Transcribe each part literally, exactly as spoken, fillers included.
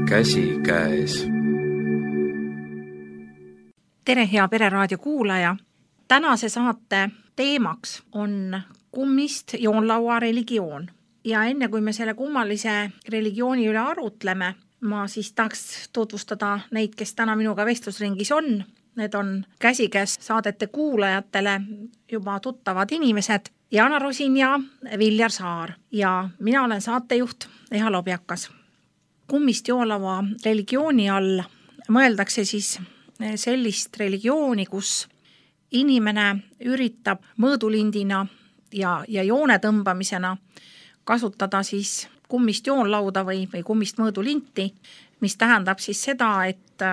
käsikäes. Tere, hea Pereraadio kuulaja! Tänase saate teemaks on kummist joonlaua religioon. Ja enne kui me selle kummalise religiooni üle arutleme, ma siis tahaks tutvustada neid, kes täna minuga vestlusringis on. Need on käsikäes saadete kuulajatele juba tuttavad inimesed Jana Rosin ja Viljar Saar. Ja mina olen saatejuht Eha Lobjakas. Kummist joonlaua religiooni all mõeldakse siis sellist religiooni, kus inimene üritab mõõdulindina ja, ja joone tõmbamisena kasutada siis kummist joonlauda või, või kummist mõõdulinti, mis tähendab siis seda, et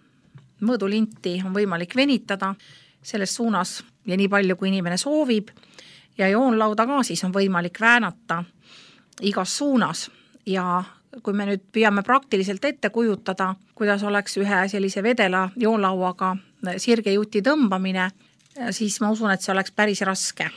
mõõdulinti on võimalik venitada selles suunas ja nii palju, kui inimene soovib, ja joonlauda ka siis on võimalik väänata igas suunas. Ja kui me nüüd püüame praktiliselt ette kujutada, kuidas oleks ühe sellise vedela joonlauaga sirge juti tõmbamine, siis ma usun, et see oleks päris raske.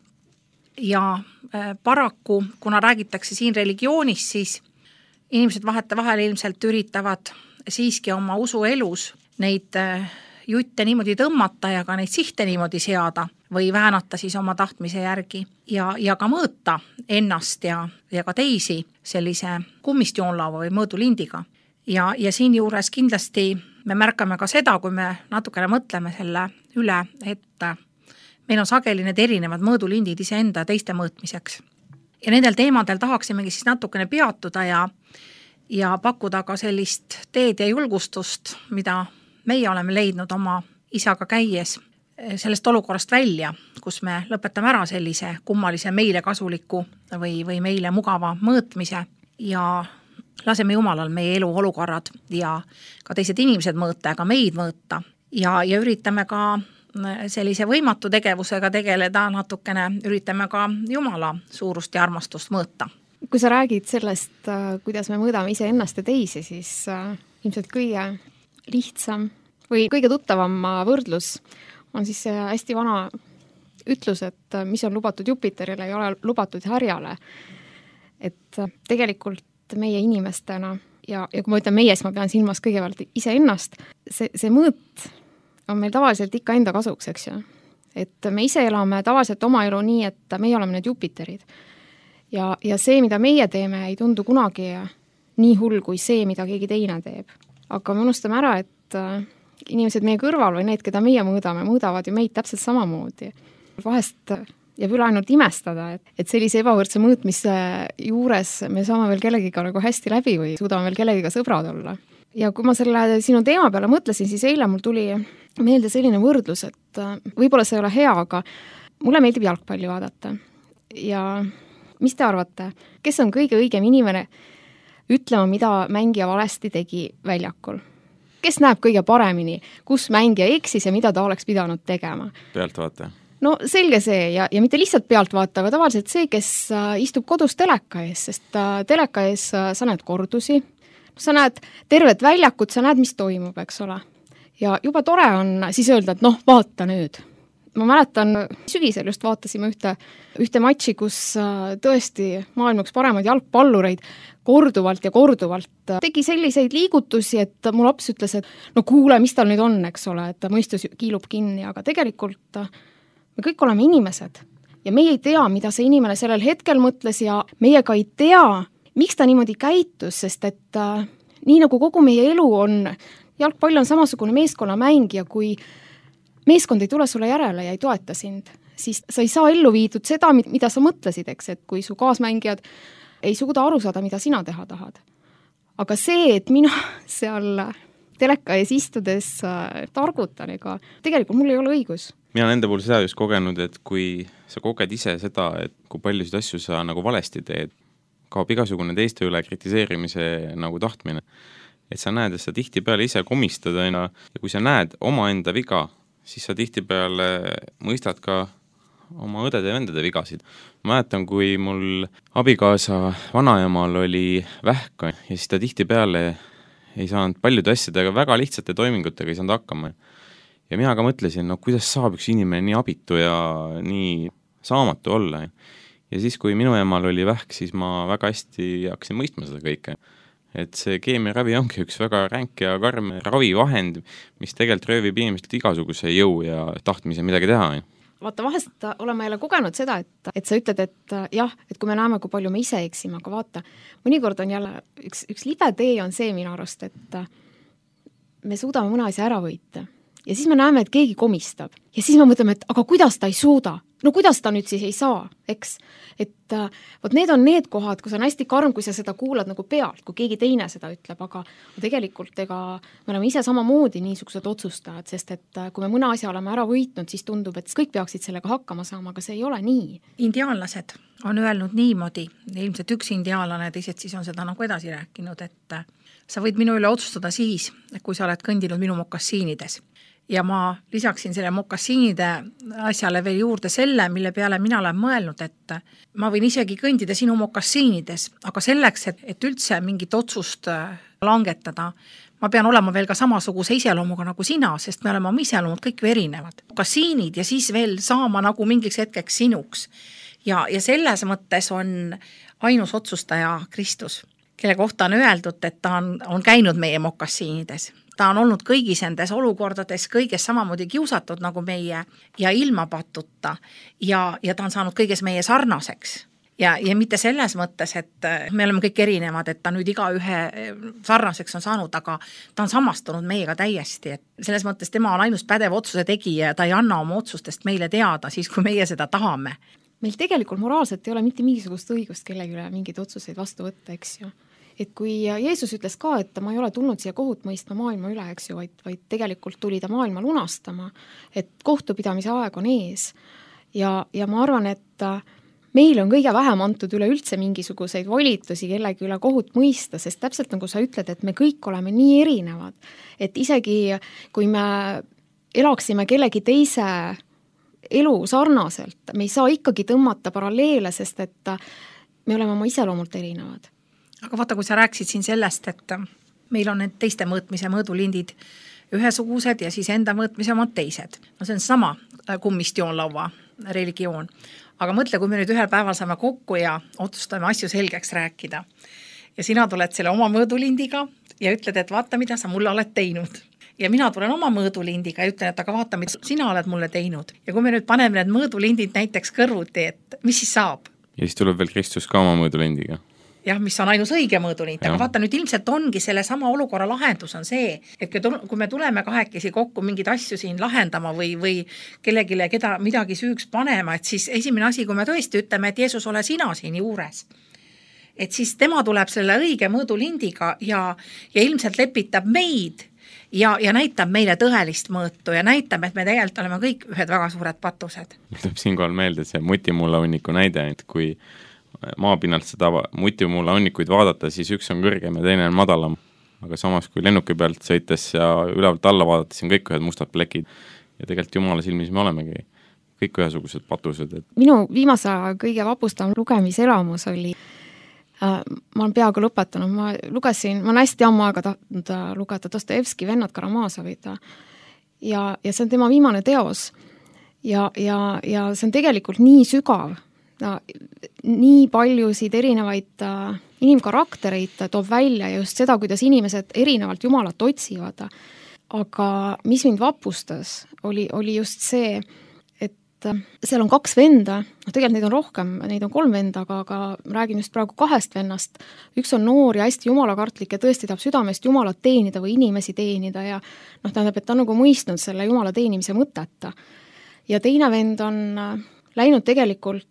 Ja paraku, kuna räägitakse siin religioonist, siis inimesed vahete vahel ilmselt üritavad siiski oma usuelus neid jutte niimoodi tõmmata ja ka neid sihte niimoodi seada või väänata siis oma tahtmise järgi ja, ja ka mõõta ennast ja, ja ka teisi sellise kummist joonlaua või mõõdulindiga. Ja, ja siin juures kindlasti me märkame ka seda, kui me natukene mõtleme selle üle, et meil on sageli need erinevad mõõdulindid iseenda ja teiste mõõtmiseks. Ja nendel teemadel tahaksimegi siis natukene peatuda ja, ja pakkuda ka sellist teed ja julgustust, mida meie oleme leidnud oma isaga käies sellest olukorrast välja, kus me lõpetame ära sellise kummalise meile kasuliku või, või meile mugava mõõtmise ja laseme Jumalal meie elu olukorrad ja ka teised inimesed mõõta ja ka meid mõõta ja, ja üritame ka sellise võimatu tegevusega tegeleda natukene, üritame ka Jumala suurust ja armastust mõõta. Kui sa räägid sellest, kuidas me mõõdame ise ennast ja teisi, siis ilmselt kõige lihtsam või kõige tuttavam võrdlus on siis see hästi vana ütlus, et mis on lubatud Jupiterile, ei ole lubatud härjale. Et tegelikult meie inimestena ja, ja kui ma ütlen meie, siis ma pean silmas kõigepealt ise ennast, see, see mõõt on meil tavaliselt ikka enda kasuks, eks ju. Et me ise elame tavaliselt oma elu nii, et meie oleme need Jupiterid. Ja, ja see, mida meie teeme, ei tundu kunagi nii hull kui see, mida keegi teine teeb. Aga me unustame ära, et inimesed meie kõrval või need, keda meie mõõdame, mõõdavad ju meid täpselt samamoodi. Vahest jääb üle ainult imestada, et, et sellise ebavõrdse mõõtmise juures me saame veel kellegiga nagu hästi läbi või suudame veel kellegiga sõbrad olla. Ja kui ma selle sinu teema peale mõtlesin, siis eile mul tuli meelde selline võrdlus, et võib-olla see ei ole hea, aga mulle meeldib jalgpalli vaadata. Ja mis te arvate, kes on kõige õigem inimene ütlema, mida mängija valesti tegi väljakul? Kes näeb kõige paremini, kus mängija eksis ja mida ta oleks pidanud tegema? Pealtvaataja. No selge see ja, ja mitte lihtsalt pealtvaataja, aga tavaliselt see, kes istub kodus teleka ees, sest teleka ees sa näed kordusi, sa näed tervet väljakut, sa näed, mis toimub, eks ole. Ja juba tore on siis öelda, et noh, vaata nüüd. Ma mäletan, sügisel just vaatasime ühte, ühte matši, kus tõesti maailma üks paremaid jalgpallureid korduvalt ja korduvalt tegi selliseid liigutusi, et mu laps ütles, et no kuule, mis tal nüüd on, eks ole, et mõistus kiilub kinni, aga tegelikult me kõik oleme inimesed ja meie ei tea, mida see inimene sellel hetkel mõtles ja meie ka ei tea, miks ta niimoodi käitus, sest et äh, nii nagu kogu meie elu on, jalgpall on samasugune meeskonnamäng ja kui meeskond ei tule sulle järele ja ei toeta sind, siis sa ei saa ellu viidud seda, mida sa mõtlesid, eks, et kui su kaasmängijad ei suuda aru saada, mida sina teha tahad. Aga see, et mina seal teleka ees istudes äh, targutan, ega tegelikult mul ei ole õigus. Mina olen enda puhul seda just kogenud, et kui sa koged ise seda, et kui paljusid asju sa nagu valesti teed, kaob igasugune teiste üle kritiseerimise nagu tahtmine. Et sa näed, et sa tihtipeale ise komistad aina ja kui sa näed omaenda viga, siis sa tihtipeale mõistad ka oma õdede ja vendade vigasid. Ma mäletan, kui mul abikaasa vanaemal oli vähk ja siis ta tihtipeale ei saanud paljude asjadega, väga lihtsate toimingutega ei saanud hakkama. Ja mina ka mõtlesin, no kuidas saab üks inimene nii abitu ja nii saamatu olla. Ja siis, kui minu emal oli vähk, siis ma väga hästi hakkasin mõistma seda kõike. et see keemiaravi ongi üks väga ränk ja karm ravivahend, mis tegelikult röövib inimestelt igasuguse jõu ja tahtmise midagi teha. Vaata, vahest oleme jälle kogenud seda, et, et sa ütled, et jah, et kui me näeme, kui palju me ise eksime, aga vaata, mõnikord on jälle üks, üks libe tee on see minu arust, et me suudame mõne asja ära võita ja siis me näeme, et keegi komistab ja siis me mõtleme, et aga kuidas ta ei suuda? No kuidas ta nüüd siis ei saa, eks? Et võt need on need kohad, kus on hästi karm, kui sa seda kuulad nagu pealt, kui keegi teine seda ütleb, aga tegelikult ega me oleme ise samamoodi niisugused otsustajad, sest et kui me mõne asja oleme ära võitnud, siis tundub, et kõik peaksid sellega hakkama saama, aga see ei ole nii. Indiaanlased on öelnud niimoodi, ilmselt üks indiaanlane, teised siis on seda nagu edasi rääkinud, et sa võid minu üle otsustada siis, kui sa oled kõndinud minu mokassiinides. Ja ma lisaksin selle mokassiinide asjale veel juurde selle, mille peale mina olen mõelnud, et ma võin isegi kõndida sinu mokassiinides, aga selleks, et, et üldse mingit otsust langetada, ma pean olema veel ka samasuguse iseloomuga nagu sina, sest me oleme oma iseloomud kõik erinevad. Mokassiinid ja siis veel saama nagu mingiks hetkeks sinuks. Ja, ja selles mõttes on ainus otsustaja Kristus, kelle kohta on öeldud, et ta on, on käinud meie mokassiinides. Ta on olnud kõigis endes olukordades kõiges samamoodi kiusatud nagu meie ja ilma patuta ja, ja ta on saanud kõiges meie sarnaseks. Ja, ja mitte selles mõttes, et me oleme kõik erinevad, et ta nüüd iga ühe sarnaseks on saanud, aga ta on samastunud meiega täiesti. Et selles mõttes tema on ainus pädev otsuse tegija ja ta ei anna oma otsustest meile teada siis, kui meie seda tahame. Meil tegelikult moraalselt ei ole mitte mingisugust õigust kellegi üle mingeid otsuseid vastu võtta, eks ju. Et kui Jeesus ütles ka, et ma ei ole tulnud siia kohut mõistma maailma üle, eks ju, vaid, vaid tegelikult tuli ta maailma lunastama, et kohtupidamise aeg on ees. Ja, ja ma arvan, et meil on kõige vähem antud üle üldse mingisuguseid volitusi kellegi üle kohut mõista, sest täpselt nagu sa ütled, et me kõik oleme nii erinevad, et isegi kui me elaksime kellegi teise elu sarnaselt, me ei saa ikkagi tõmmata paralleele, sest et me oleme oma iseloomult erinevad. Aga vaata, kui sa rääksid siin sellest, et meil on need teiste mõõtmise mõõdulindid ühesugused ja siis enda mõõtmise omad teised. No see on sama kummist joonlaua religioon. Aga mõtle, kui me nüüd ühel päeval saame kokku ja otsustame asju selgeks rääkida. Ja sina tuled selle oma mõõdulindiga ja ütled, et vaata, mida sa mulle oled teinud. Ja mina tulen oma mõõdulindiga ja ütlen, et aga vaata, mida sina oled mulle teinud. Ja kui me nüüd paneme need mõõdulindid näiteks kõrvuti, et mis siis saab? Ja siis tuleb veel Kristus ka oma mõõdulindiga. Jah, mis on ainus õige mõõdulind, aga vaata nüüd ilmselt ongi selle sama olukorra lahendus on see, et kui me tuleme kahekesi kokku mingid asju siin lahendama või, või kellegile keda midagi süüks panema, et siis esimene asi, kui me tõesti ütleme, et Jeesus ole sina siin juures, et siis tema tuleb selle õige mõõdulindiga ja, ja ilmselt lepitab meid ja, ja näitab meile tõelist mõõtu ja näitab, et me tegelikult oleme kõik ühed väga suured patused. Tuleb siinkohal meelde see mutimulla hunniku näide, et kui maapinnalt seda mutimulla hunnikuid vaadata, siis üks on kõrgem ja teine on madalam. Aga samas, kui lennuki pealt sõites ja ülevalt alla vaadates, on kõik ühed mustad plekid. Ja tegelikult Jumala silmis me olemegi kõik ühesugused patused. Et... Minu viimase kõige vapustav lugemiselamus oli, äh, ma olen peaaegu lõpetanud, ma lugesin, ma olen hästi ammu aega tahtnud lugeda Dostojevski Vennad Karamaasovid ja, ja see on tema viimane teos ja, ja, ja see on tegelikult nii sügav. No, nii paljusid erinevaid äh, inimkaraktereid toob välja ja just seda, kuidas inimesed erinevalt Jumalat otsivad. Aga mis mind vapustas, oli, oli just see, et äh, seal on kaks venda, no tegelikult neid on rohkem, neid on kolm venda, aga, aga räägin just praegu kahest vennast. Üks on noor ja hästi jumalakartlik ja tõesti tahab südamest Jumalat teenida või inimesi teenida ja noh, tähendab, et ta on nagu mõistnud selle Jumala teenimise mõteta. Ja teine vend on äh, läinud tegelikult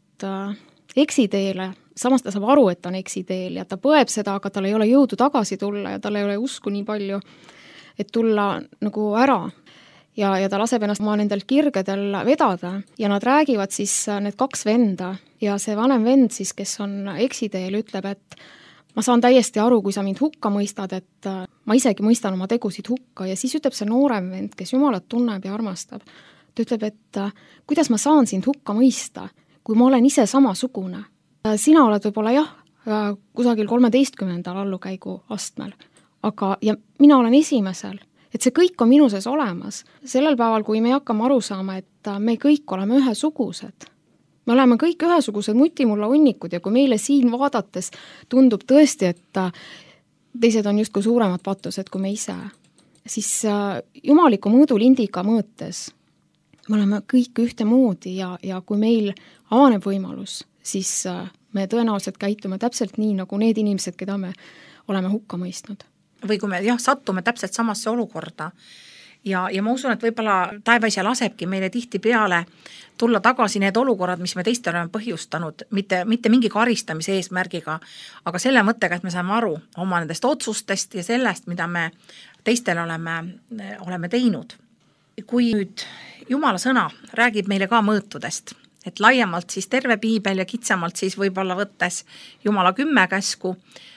eksiteele, samas ta saab aru, et ta on eksiteel ja ta põeb seda, aga tal ei ole jõudu tagasi tulla ja tal ei ole usku nii palju, et tulla nagu ära. Ja, ja ta laseb ennast oma nendel kirgedel vedada ja nad räägivad siis need kaks venda ja see vanem vend siis, kes on eksiteel, ütleb, et ma saan täiesti aru, kui sa mind hukka mõistad, et ma isegi mõistan oma tegusid hukka ja siis ütleb see noorem vend, kes Jumalat tunneb ja armastab. Ta ütleb, et kuidas ma saan sind hukka mõista, kui ma olen ise samasugune. Sina oled võib-olla jah, kusagil kolmeteistkümnendal allukäigu astmel, aga ja mina olen esimesel, et see kõik on minu sees olemas. Sellel päeval, kui me hakkame aru saama, et me kõik oleme ühesugused, me oleme kõik ühesugused mutimulla hunnikud ja kui meile siin vaadates tundub tõesti, et teised on justkui suuremad patused kui me ise, siis jumaliku mõõdulindiga mõõtes me oleme kõik ühtemoodi ja, ja kui meil avaneb võimalus, siis me tõenäoliselt käitume täpselt nii, nagu need inimesed, keda me oleme hukka mõistnud. Või kui me jah, sattume täpselt samasse olukorda ja, ja ma usun, et võib-olla taevaisa lasebki meile tihti peale tulla tagasi need olukorrad, mis me teistele oleme põhjustanud, mitte, mitte mingi karistamise eesmärgiga, aga selle mõttega, et me saame aru oma nendest otsustest ja sellest, mida me teistele oleme, oleme teinud. Kui nüüd Jumala sõna räägib meile ka mõõtudest, et laiemalt siis terve piibel ja kitsamalt siis võib-olla võttes Jumala kümme käsku,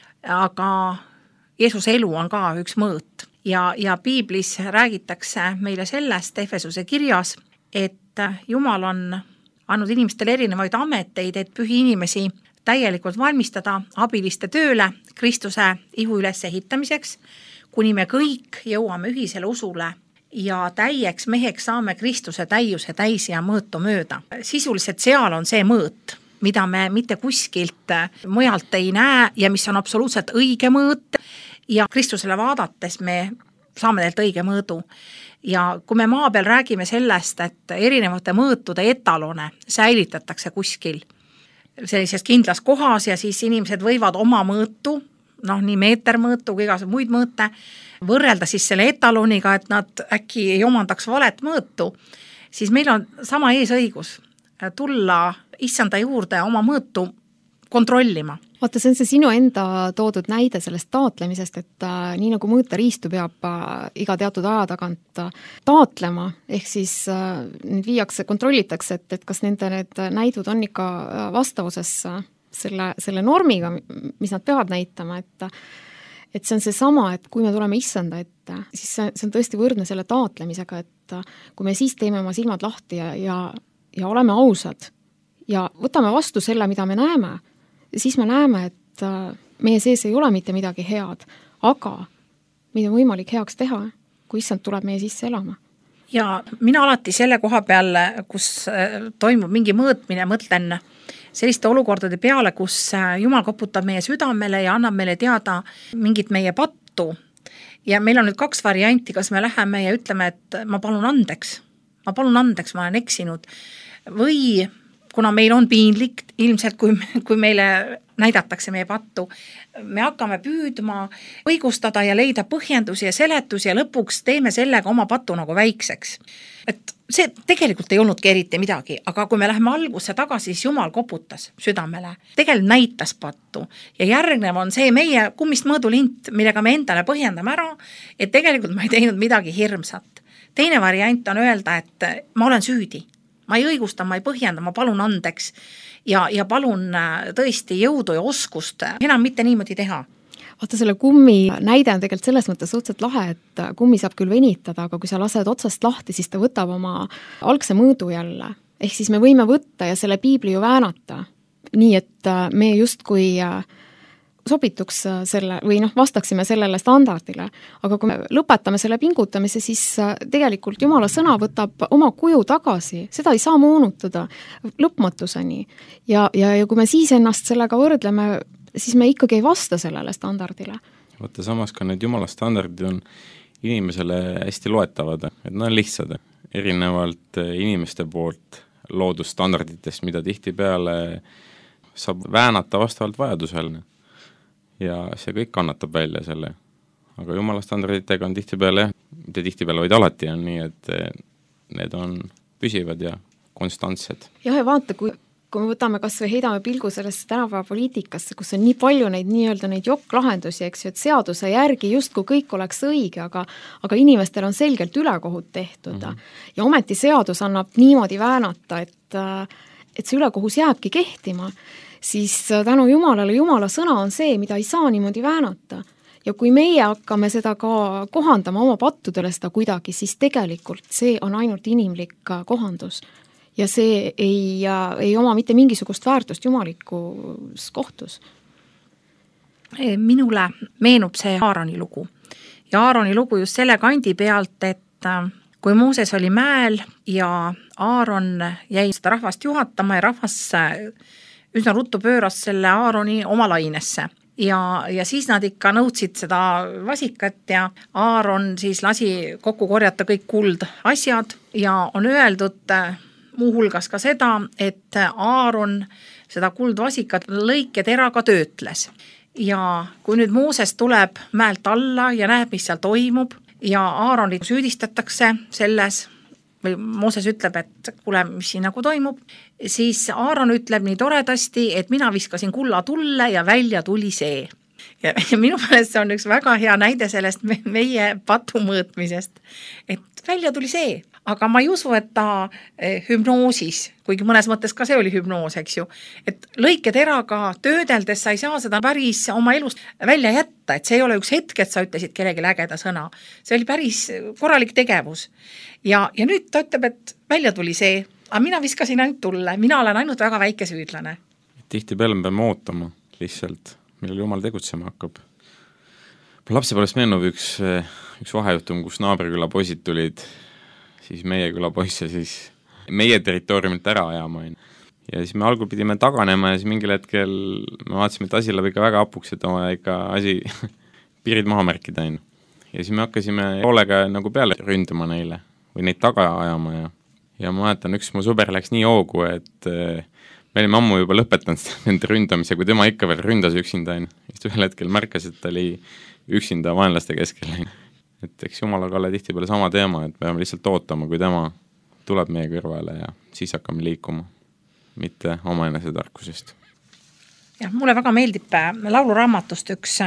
aga Jeesuse elu on ka üks mõõt ja, ja piiblis räägitakse meile sellest Efesuse kirjas, et Jumal on andnud inimestele erinevaid ameteid, et pühi inimesi täielikult valmistada abiliste tööle Kristuse ihu üles ehitamiseks, kuni me kõik jõuame ühisele usule ja täieks meheks saame Kristuse täiuse täis ja mõõtu mööda. Sisuliselt seal on see mõõt, mida me mitte kuskilt mujalt ei näe ja mis on absoluutselt õige mõõt ja Kristusele vaadates me saame teilt õige mõõdu. Ja kui me maa peal räägime sellest, et erinevate mõõtude etalone säilitatakse kuskil sellises kindlas kohas ja siis inimesed võivad oma mõõtu, noh nii meetermõõtu kui igasugused muid mõõte, võrrelda siis selle etaloniga, et nad äkki ei omandaks valet mõõtu, siis meil on sama eesõigus tulla issanda juurde oma mõõtu kontrollima. Vaata, see on see sinu enda toodud näide sellest taatlemisest, et äh, nii nagu mõõteriistu peab äh, iga teatud aja tagant äh, taatlema, ehk siis äh, nüüd viiakse, kontrollitakse, et, et kas nende need näidud on ikka vastavuses äh, selle, selle normiga, mis nad peavad näitama, et et see on see sama, et kui me tuleme issanda ette, siis see, see on tõesti võrdne selle taatlemisega, et kui me siis teeme oma silmad lahti ja, ja, ja oleme ausad ja võtame vastu selle, mida me näeme, siis me näeme, et meie sees ei ole mitte midagi head, aga mida on võimalik heaks teha, kui issand tuleb meie sisse elama. Ja mina alati selle koha peal, kus toimub mingi mõõtmine, mõtlen selliste olukordade peale, kus Jumal koputab meie südamele ja annab meile teada mingit meie pattu. Ja meil on nüüd kaks varianti, kas me läheme ja ütleme, et ma palun andeks, ma palun andeks, ma olen eksinud. Või kuna meil on piinlik, ilmselt kui, kui meile näidatakse meie pattu, me hakkame püüdma õigustada ja leida põhjendusi ja seletusi ja lõpuks teeme sellega oma pattu nagu väikseks. Et see tegelikult ei olnudki eriti midagi, aga kui me läheme algusse tagasi, siis Jumal koputas südamele, tegelikult näitas pattu ja järgnev on see meie kummist mõõdulint, millega me endale põhjendame ära, et tegelikult ma ei teinud midagi hirmsat. Teine variant on öelda, et ma olen süüdi. Ma ei õigusta, ma ei põhjenda, ma palun andeks ja, ja palun tõesti jõudu ja oskust enam mitte niimoodi teha. Vaata, selle kummi näide on tegelikult selles mõttes suhteliselt lahe, et kummi saab küll venitada, aga kui sa lased otsast lahti, siis ta võtab oma algse mõõdu jälle. Ehk siis me võime võtta ja selle piibli ju väänata, nii et me justkui sobituks selle või noh, vastaksime sellele standardile. Aga kui me lõpetame selle pingutamise, siis tegelikult Jumala sõna võtab oma kuju tagasi. Seda ei saa moonutada lõpmatuseni. Ja, ja, ja kui me siis ennast sellega võrdleme, siis me ikkagi ei vasta sellele standardile. Vaata, samas ka need Jumala standardid on inimesele hästi loetavad, et nad on lihtsad. Erinevalt inimeste poolt loodusstandarditest, mida tihti peale saab väänata vastavalt vajadusele. Ja see kõik kannatab välja selle. Aga Jumala standarditega on tihtipeale, mitte tihtipeale, vaid alati on nii, et need on püsivad ja konstantsed. Jah, ja vaata, kui, kui me võtame kas või heidame pilgu sellesse tänapäeva poliitikasse, kus on nii palju neid nii-öelda neid jokk-lahendusi, eks ju, et seaduse järgi justkui kõik oleks õige, aga, aga inimestel on selgelt ülekohut tehtud. Mm-hmm. Ja ometi seadus annab niimoodi väänata, et, et see ülekohus jääbki kehtima. Siis tänu Jumalale, Jumala sõna on see, mida ei saa niimoodi väänata. Ja kui meie hakkame seda ka kohandama oma pattudele seda kuidagi, siis tegelikult see on ainult inimlik kohandus. Ja see ei, ei oma mitte mingisugust väärtust jumalikus kohtus. Minule meenub see Aaroni lugu. Ja Aaroni lugu just selle kandi pealt, et kui Mooses oli mäel ja Aaron jäi seda rahvast juhatama ja rahvas üsna ruttu pööras selle Aaroni oma lainesse. ja, ja siis nad ikka nõudsid seda vasikat ja Aaron siis lasi kokku korjata kõik kuldasjad ja on öeldud muuhulgas ka seda, et Aaron seda kuldvasikat lõiketeraga töötles. Ja kui nüüd Mooses tuleb mäelt alla ja näeb, mis seal toimub ja Aaronit süüdistatakse selles, või Mooses ütleb, et kuule, mis siin nagu toimub, siis Aaron ütleb nii toredasti, et mina viskasin kulla tulle ja välja tuli see. Ja, ja minu meelest see on üks väga hea näide sellest meie patu mõõtmisest, et välja tuli see. Aga ma ei usu, et ta hüpnoosis, kuigi mõnes mõttes ka see oli hüpnoos, eks ju, et lõiketeraga töödeldes sa ei saa seda päris oma elust välja jätta, et see ei ole üks hetk, et sa ütlesid kellegi ägeda sõna. See oli päris korralik tegevus. Ja, ja nüüd ta ütleb, et välja tuli see, aga mina viskasin ainult tulle, mina olen ainult väga väike süüdlane. Tihti peale me peame ootama lihtsalt, millal Jumal tegutsema hakkab. Lapsepõlvest meenub üks, üks vahejuhtum, kus naabriküla poisid tulid siis meie küla poisse siis meie territooriumilt ära ajama. Ja siis me algul pidime taganema ja siis mingil hetkel me vaatasime, et asi läheb ikka väga apuks, et oma ikka asi piirid maha märkida. Ja siis me hakkasime hoolega nagu peale ründama neile või neid taga ajama ja, ja ma mäletan, üks mu sõber läks nii hoogu, et me olime ammu juba lõpetanud nende ründamise, kui tema ikka veel ründas üksinda. Just ühel hetkel märkas, et ta oli üksinda vaenlaste keskel. Et eks Jumalaga ole tihti peale sama teema, et peame lihtsalt ootama, kui tema tuleb meie kõrvale ja siis hakkame liikuma, mitte oma enese tarkusest. Ja, mulle väga meeldib lauluraamatust üks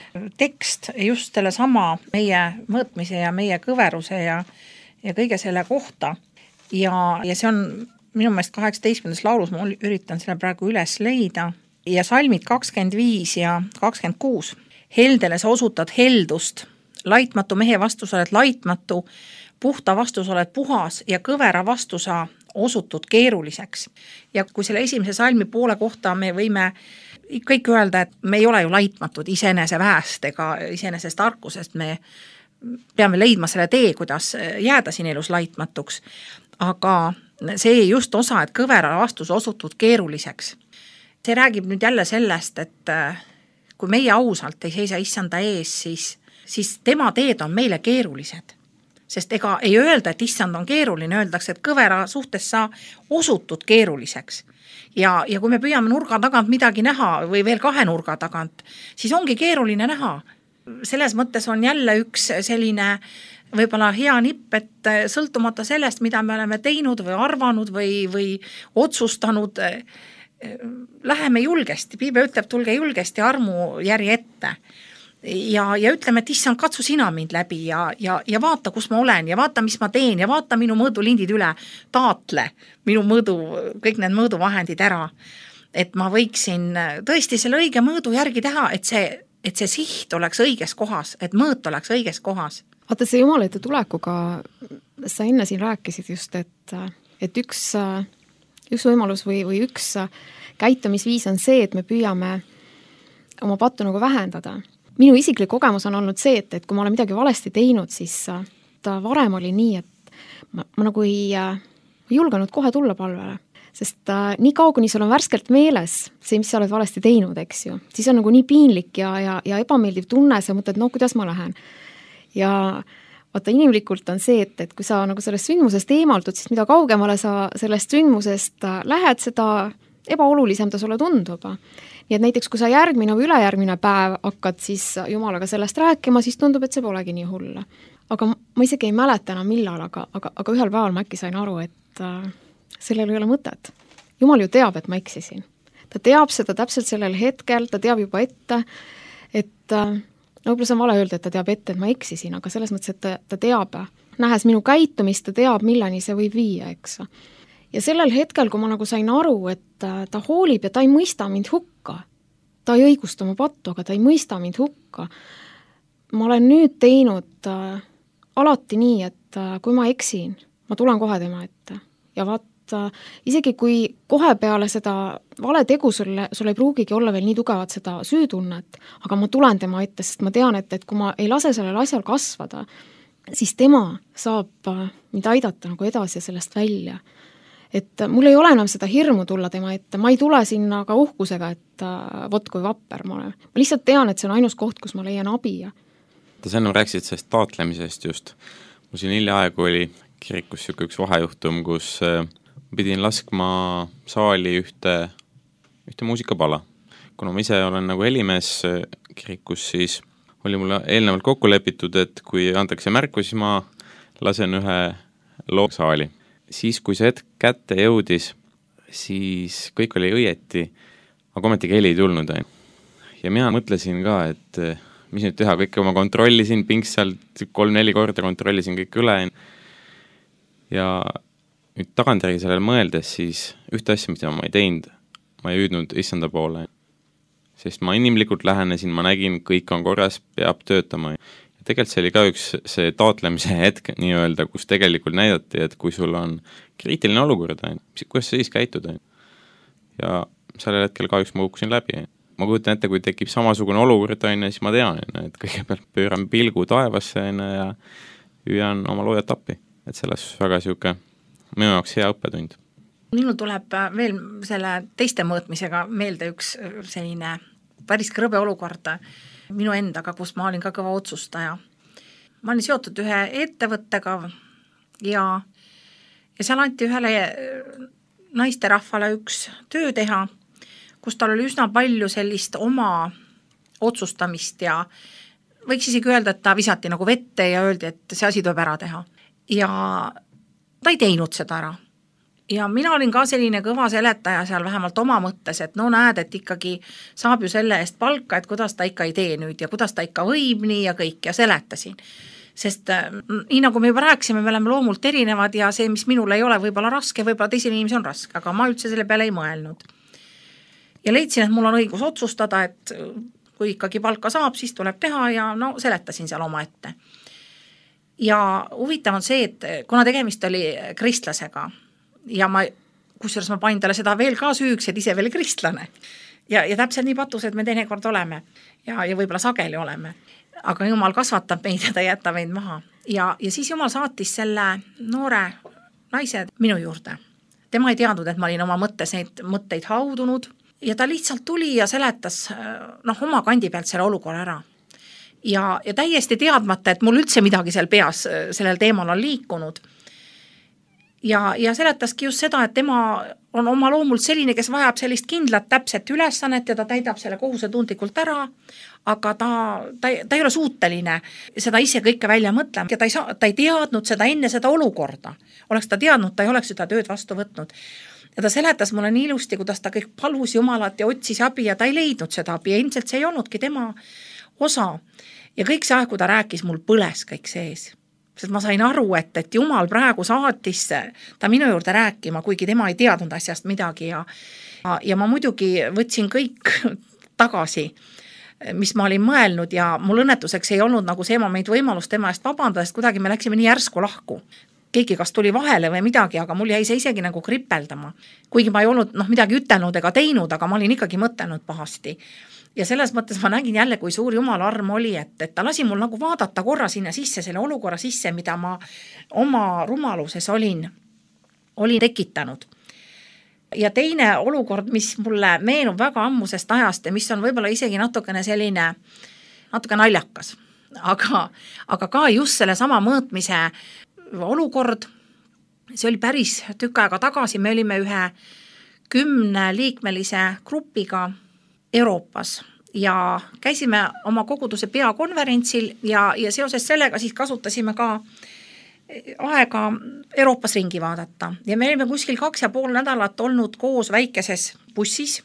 tekst just selle sama meie mõõtmise ja meie kõveruse ja, ja kõige selle kohta. Ja, ja see on minu meelest kaheksateistkümnendas laulus, ma üritan selle praegu üles leida. Ja salmid kakskümmend viis ja kakskümmend kuus. Heldele sa osutad heldust, laitmatu mehe vastu sa oled laitmatu, puhta vastu sa oled puhas ja kõvera vastu sa osutud keeruliseks. Ja kui selle esimese salmi poole kohta me võime kõik öelda, et me ei ole ju laitmatud iseenese väest ega iseenesest tarkusest, me peame leidma selle tee, kuidas jääda siin elus laitmatuks. Aga see just osa, et kõvera vastu sa osutud keeruliseks. See räägib nüüd jälle sellest, et kui meie ausalt ei seisa issanda ees, siis siis tema teed on meile keerulised. Sest ega ei öelda, et issand on keeruline, öeldakse, et kõvera suhtes sa osutud keeruliseks. Ja, ja kui me püüame nurga tagant midagi näha või veel kahe nurga tagant, siis ongi keeruline näha. Selles mõttes on jälle üks selline võib-olla hea nipp, et sõltumata sellest, mida me oleme teinud või arvanud või, või otsustanud, läheme julgesti. Piibel ütleb, tulge julgesti armu järje ette. Ja, ja ütleme, et issand, katsu sina mind läbi ja, ja, ja vaata, kus ma olen ja vaata, mis ma teen ja vaata minu mõõdulindid üle, taatle minu mõõdu, kõik need mõõduvahendid ära, et ma võiksin tõesti selle õige mõõdu järgi teha, et see, et see siht oleks õiges kohas, et mõõt oleks õiges kohas. Vaata, see Jumala ette tulekuga, sa enne siin rääkisid just, et, et üks, üks võimalus või, või üks käitumisviis on see, et me püüame oma pattu nagu vähendada. Minu isiklik kogemus on olnud see, et, et kui ma olen midagi valesti teinud, siis ta varem oli nii, et ma, ma nagu ei, ei julgenud kohe tulla palvele. Sest äh, nii kaua, kuni sul on värskelt meeles see, mis sa oled valesti teinud, eks ju, siis on nagu nii piinlik ja, ja, ja ebameeldiv tunne, sa mõtled, no kuidas ma lähen. Ja vaata, inimlikult on see, et, et kui sa nagu sellest sündmusest eemaldud, siis mida kaugemale sa sellest sündmusest lähed, seda ebaolulisem ta sulle tundub. Nii et näiteks, kui sa järgmine või ülejärgmine päev hakkad siis Jumalaga sellest rääkima, siis tundub, et see polegi nii hull. Aga ma isegi ei mäleta enam millal, aga, aga, aga ühel päeval ma äkki sain aru, et äh, sellel ei ole mõtet. Jumal ju teab, et ma eksisin. Ta teab seda täpselt sellel hetkel, ta teab juba ette, et äh, no võib-olla see on vale öelda, et ta teab ette, et ma eksisin, aga selles mõttes, et ta, ta teab, nähes minu käitumist, ta teab, millani see võib viia, eks. Ja sellel hetkel, kui ma nagu sain aru, et ta hoolib ja ta ei mõista mind hukka, ta ei õigusta oma pattu, aga ta ei mõista mind hukka. Ma olen nüüd teinud äh, alati nii, et äh, kui ma eksin, ma tulen kohe tema ette. Ja vaat, äh, isegi kui kohe peale seda vale tegu sulle, sulle ei pruugigi olla veel nii tugevat seda süütunnet, aga ma tulen tema ette, sest ma tean, et, et kui ma ei lase sellel asjal kasvada, siis tema saab äh, mind aidata nagu edasi sellest välja. et mul ei ole enam seda hirmu tulla tema ette, ma ei tule sinna ka uhkusega, et vot kui vapper ma olen. Ma lihtsalt tean, et see on ainus koht, kus ma leian abi. Ja... Ta sa ennem rääkisid sellest taatlemisest just. Mul siin hiljaaegu oli kirikus siuke üks vahejuhtum, kus pidin laskma saali ühte, ühte muusikapala. Kuna ma ise olen nagu helimees kirikus, siis oli mul eelnevalt kokku lepitud, et kui antakse märku, siis ma lasen ühe loo saali. Siis, kui see hetk kätte jõudis, siis kõik oli õieti, aga ometigi heli ei tulnud. Ja mina mõtlesin ka, et mis nüüd teha, kõike ma kontrollisin, pingsalt kolm-neli korda kontrollisin kõik üle. Ja nüüd tagantjärgi sellele mõeldes, siis ühte asja, mida ma ei teinud, ma ei hüüdnud issanda poole. Sest ma inimlikult lähenesin, ma nägin, kõik on korras, peab töötama. Ja tegelikult see oli ka üks see taatlemise hetk nii-öelda, kus tegelikult näidati, et kui sul on kriitiline olukord, kuidas sa siis käitud. Ja sellel hetkel kahjuks ma kukkusin läbi. Ma kujutan ette, kui tekib samasugune olukord, siis ma tean, et kõigepealt pööran pilgu taevasse ja hüüan oma loojat appi. Et selles väga siuke minu jaoks hea õppetund. Minul tuleb veel selle teiste mõõtmisega meelde üks selline päris krõbe olukord minu endaga, kus ma olin ka kõva otsustaja. Ma olin seotud ühe ettevõttega ja, ja seal anti ühele naisterahvale üks töö teha, kus tal oli üsna palju sellist oma otsustamist ja võiks isegi öelda, et ta visati nagu vette ja öeldi, et see asi tuleb ära teha. Ja ta ei teinud seda ära. Ja mina olin ka selline kõva seletaja seal vähemalt oma mõttes, et no näed, et ikkagi saab ju selle eest palka, et kuidas ta ikka ei tee nüüd ja kuidas ta ikka võib nii ja kõik ja seletasin. Sest nii nagu me juba rääkisime, me oleme loomult erinevad ja see, mis minul ei ole võib-olla raske, võib-olla teisel inimesel on raske, aga ma üldse selle peale ei mõelnud. Ja leidsin, et mul on õigus otsustada, et kui ikkagi palka saab, siis tuleb teha ja no seletasin seal oma ette. Ja huvitav on see, et kuna tegemist oli kristlasega, ja ma, kusjuures ma panin talle seda veel ka süüks, et ise veel kristlane. Ja, ja täpselt nii patus, et me teinekord oleme ja, ja võib-olla sageli oleme. Aga Jumal kasvatab meid ja ta jätab meid maha. Ja, ja siis Jumal saatis selle noore naise minu juurde. Tema ei teadnud, et ma olin oma mõttes neid mõtteid haudunud ja ta lihtsalt tuli ja seletas noh, oma kandi pealt selle olukorra ära. Ja, ja täiesti teadmata, et mul üldse midagi seal peas sellel teemal on liikunud. Ja, ja seletaski just seda, et tema on oma loomult selline, kes vajab sellist kindlat täpset ülesannet ja ta täidab selle kohuse tundlikult ära, aga ta, ta, ta ei ole suuteline seda ise kõike välja mõtlema ja ta ei, saa, ta ei teadnud seda enne seda olukorda. Oleks ta teadnud, ta ei oleks seda tööd vastu võtnud. Ja ta seletas mulle nii ilusti, kuidas ta kõik palus Jumalat ja otsis abi ja ta ei leidnud seda abi ja ilmselt see ei olnudki tema osa. Ja kõik see aeg, kui ta rääkis, mul põles kõik sees. Sest ma sain aru, et, et Jumal praegu saatis ta minu juurde rääkima, kuigi tema ei teadnud asjast midagi ja, ja ma muidugi võtsin kõik tagasi, mis ma olin mõelnud ja mul õnnetuseks ei olnud nagu see moment võimalust tema eest vabandada, sest kuidagi me läksime nii järsku lahku. Keegi kas tuli vahele või midagi, aga mul jäi see isegi nagu kripeldama. Kuigi ma ei olnud noh, midagi ütelnud ega teinud, aga ma olin ikkagi mõtelnud pahasti. Ja selles mõttes ma nägin jälle, kui suur Jumala arm oli, et, et ta lasi mul nagu vaadata korra sinna sisse, selle olukorra sisse, mida ma oma rumaluses olin, olin tekitanud. Ja teine olukord, mis mulle meenub väga ammusest ajast ja mis on võib-olla isegi natukene selline, natuke naljakas, aga, aga ka just selle sama mõõtmise olukord, see oli päris tükk aega tagasi, me olime ühe kümne liikmelise grupiga Euroopas ja käisime oma koguduse peakonverentsil ja, ja seoses sellega siis kasutasime ka aega Euroopas ringi vaadata. Ja me olime kuskil kaks ja pool nädalat olnud koos väikeses bussis.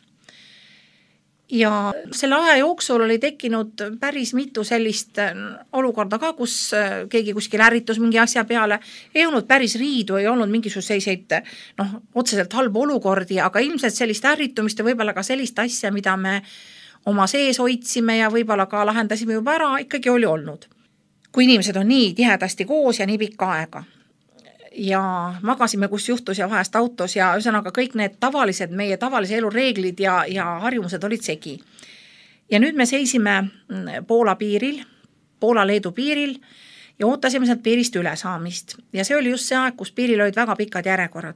Ja selle aja jooksul oli tekkinud päris mitu sellist olukorda ka, kus keegi kuskil ärritus mingi asja peale. Ei olnud päris riidu, ei olnud mingisuguseid noh, otseselt halbu olukordi, aga ilmselt sellist ärritumist ja võib-olla ka sellist asja, mida me oma sees hoidsime ja võib-olla ka lahendasime juba ära, ikkagi oli olnud. Kui inimesed on nii tihedasti koos ja nii pikka aega. Ja magasime, kus juhtus ja vahest autos ja ühesõnaga kõik need tavalised, meie tavalise elu reeglid ja, ja harjumused olid segi. Ja nüüd me seisime Poola piiril, Poola-Leedu piiril ja ootasime sealt piirist üle saamist. Ja see oli just see aeg, kus piiril olid väga pikad järjekorrad.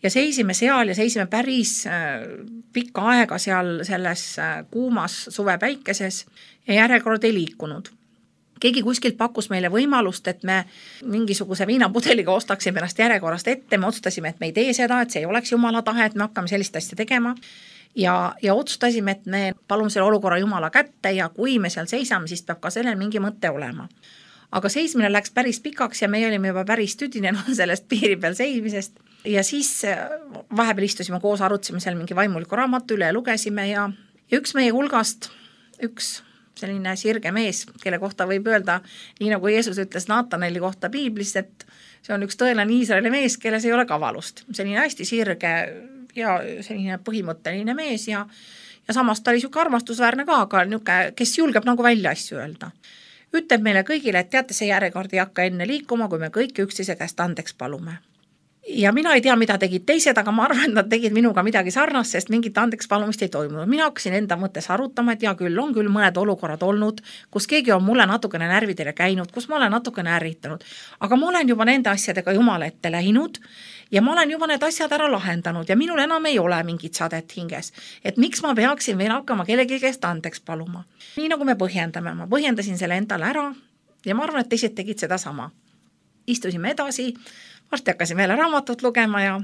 ja seisime seal ja seisime päris pikka aega seal selles kuumas suvepäikeses ja järjekord ei liikunud. Keegi kuskilt pakkus meile võimalust, et me mingisuguse viinapudeliga ostaksime ennast järjekorrast ette, me otsustasime, et me ei tee seda, et see ei oleks jumala tahe, et me hakkame sellist asja tegema ja, ja otsustasime, et me palume selle olukorra jumala kätte ja kui me seal seisame, siis peab ka sellel mingi mõte olema. Aga seismine läks päris pikaks ja me olime juba päris tüdinenud sellest piiri peal seismisest ja siis vahepeal istusime koos, arutasime seal mingi vaimuliku raamatu üle ja lugesime ja, ja üks meie hulgast, üks selline sirge mees, kelle kohta võib öelda, nii nagu Jeesus ütles Nataneli kohta piiblis, et see on üks tõeline Iisraeli mees, kelles ei ole kavalust. Selline hästi sirge ja selline põhimõtteline mees ja, ja samas ta oli siuke armastusväärne ka, aga niuke, kes julgeb nagu välja asju öelda. Ütleb meile kõigile, et teate, see järjekord ei hakka enne liikuma, kui me kõik üksteise käest andeks palume. Ja mina ei tea, mida tegid teised, aga ma arvan, et nad tegid minuga midagi sarnast, sest mingit andeks palumist ei toimunud. Mina hakkasin enda mõttes arutama, et ja küll on küll mõned olukorrad olnud, kus keegi on mulle natukene närvidele käinud, kus ma olen natukene ärritanud. Aga ma olen juba nende asjadega jumala ette läinud ja ma olen juba need asjad ära lahendanud ja minul enam ei ole mingit sadet hinges. Et miks ma peaksin veel hakkama kellegi käest andeks paluma? Nii nagu me põhjendame, ma põhjendasin selle endale ära ja ma arvan, et teised tegid seda sama. Istusime edasi, varsti hakkasime jälle raamatut lugema ja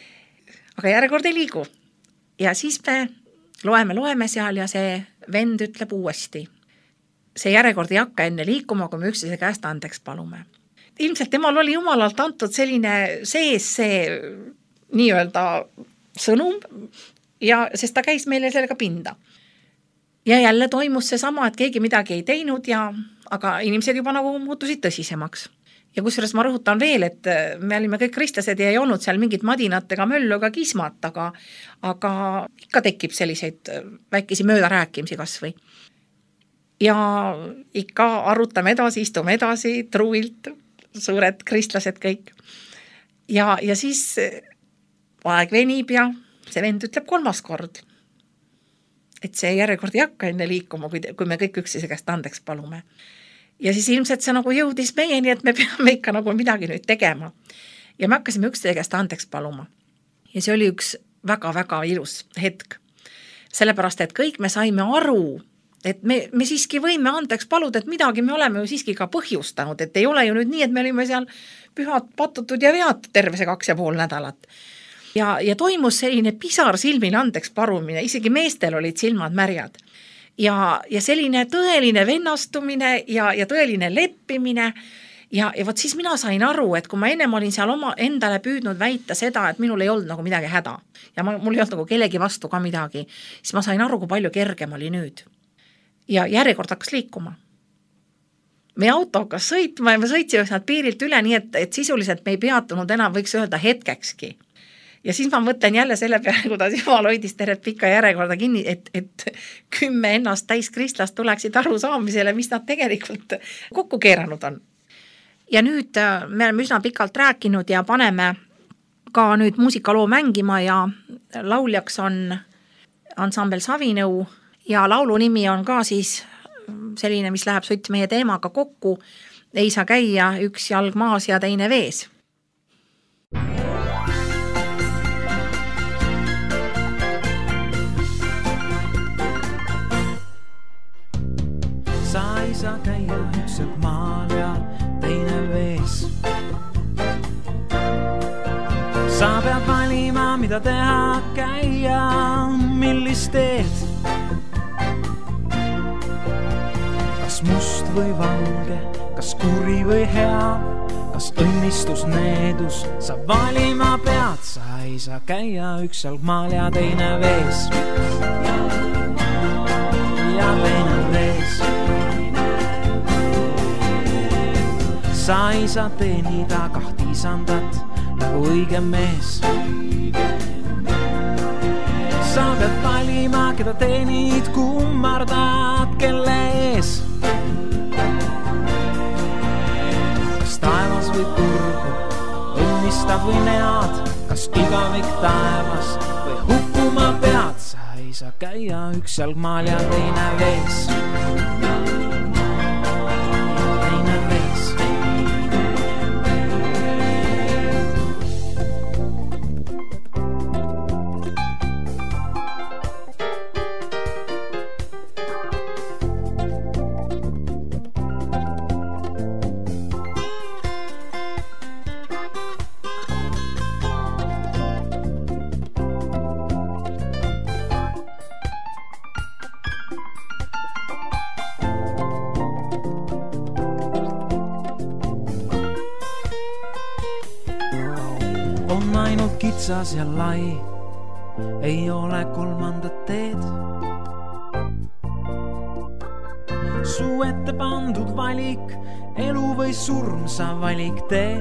aga järjekord ei liigu. Ja siis me loeme, loeme seal ja see vend ütleb uuesti. See järjekord ei hakka enne liikuma, kui me üksteise käest andeks palume. Ilmselt temal oli jumalalt antud selline sees see nii-öelda sõnum ja sest ta käis meile sellega pinda. Ja jälle toimus see sama, et keegi midagi ei teinud ja aga inimesed juba nagu muutusid tõsisemaks. Ja kusjuures ma rõhutan veel, et me olime kõik kristlased ja ei olnud seal mingit madinat ega möllu ega kismat, aga, aga ikka tekib selliseid väikesi möödarääkimisi kas või. Ja ikka arutame edasi, istume edasi, truilt, suured kristlased kõik. Ja, ja siis aeg venib ja see vend ütleb kolmas kord, et see järjekord ei hakka enne liikuma, kui, kui me kõik üksteise käest andeks palume. Ja siis ilmselt see nagu jõudis meieni, et me peame ikka nagu midagi nüüd tegema. Ja me hakkasime üksteise käest andeks paluma. Ja see oli üks väga-väga ilus hetk. Sellepärast, et kõik me saime aru, et me, me siiski võime andeks paluda, et midagi me oleme ju siiski ka põhjustanud, et ei ole ju nüüd nii, et me olime seal pühad patutud ja vead terve see kaks ja pool nädalat. Ja, ja toimus selline pisar silmil andeks parumine, isegi meestel olid silmad märjad. Ja, ja selline tõeline vennastumine ja, ja tõeline leppimine ja, ja võt siis mina sain aru, et kui ma ennem olin seal oma endale püüdnud väita seda, et minul ei olnud nagu midagi häda ja ma, mul ei olnud nagu kellegi vastu ka midagi, siis ma sain aru, kui palju kergem oli nüüd. Ja järjekord hakkas liikuma. Meie auto hakkas sõitma ja me sõitsime sealt piirilt üle nii, et, et sisuliselt me ei peatunud enam, võiks öelda hetkekski. Ja siis ma mõtlen jälle selle peale, kuidas Jumal hoidis tervet pikka järjekorda kinni, et, et kümme ennast täis kristlast tuleksid aru saamisele, mis nad tegelikult kokku keeranud on. Ja nüüd me oleme üsna pikalt rääkinud ja paneme ka nüüd muusikaloo mängima ja lauljaks on ansambel Savinõu ja laulu nimi on ka siis selline, mis läheb sutt meie teemaga kokku. Ei saa käia üks jalg maas ja teine vees. Sa ei saa käia üks jalg maal ja teine vees. Sa pead valima, mida teha, käia, millist teed. Kas must või valge, kas kuri või hea, kas õnnistus, needus, sa valima pead. Sa ei saa käia üks jalg maal ja teine vees. Ja teine vees. Sa ei saa teenida kahtisandat nagu õige mees. Sa pead valima, keda teenid, kummardad, kelle ees. Kas taevas või turgu, õnnistab või nead, kas igavik taevas või hukkuma pead. Sa ei saa käia üks jalg maal ja teine vees. kitsas ja lai, ei ole kolmandat teed. Su ette pandud valik, elu või surm sa valik tee.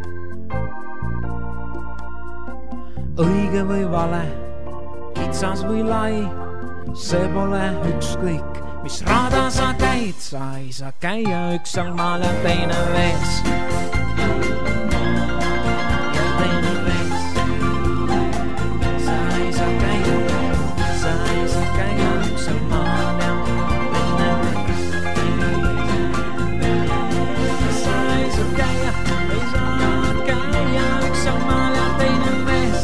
Õige või vale, kitsas või lai, see pole ükskõik, mis rada sa käid, sa ei saa käia üks seal maal ja teine vees. Ja teine vees. Sa ei saa käia, sa ei saa käia üks seal maal ja teine vees. Sa ei saa käia, ei saa käia üks seal maal ja teine vees.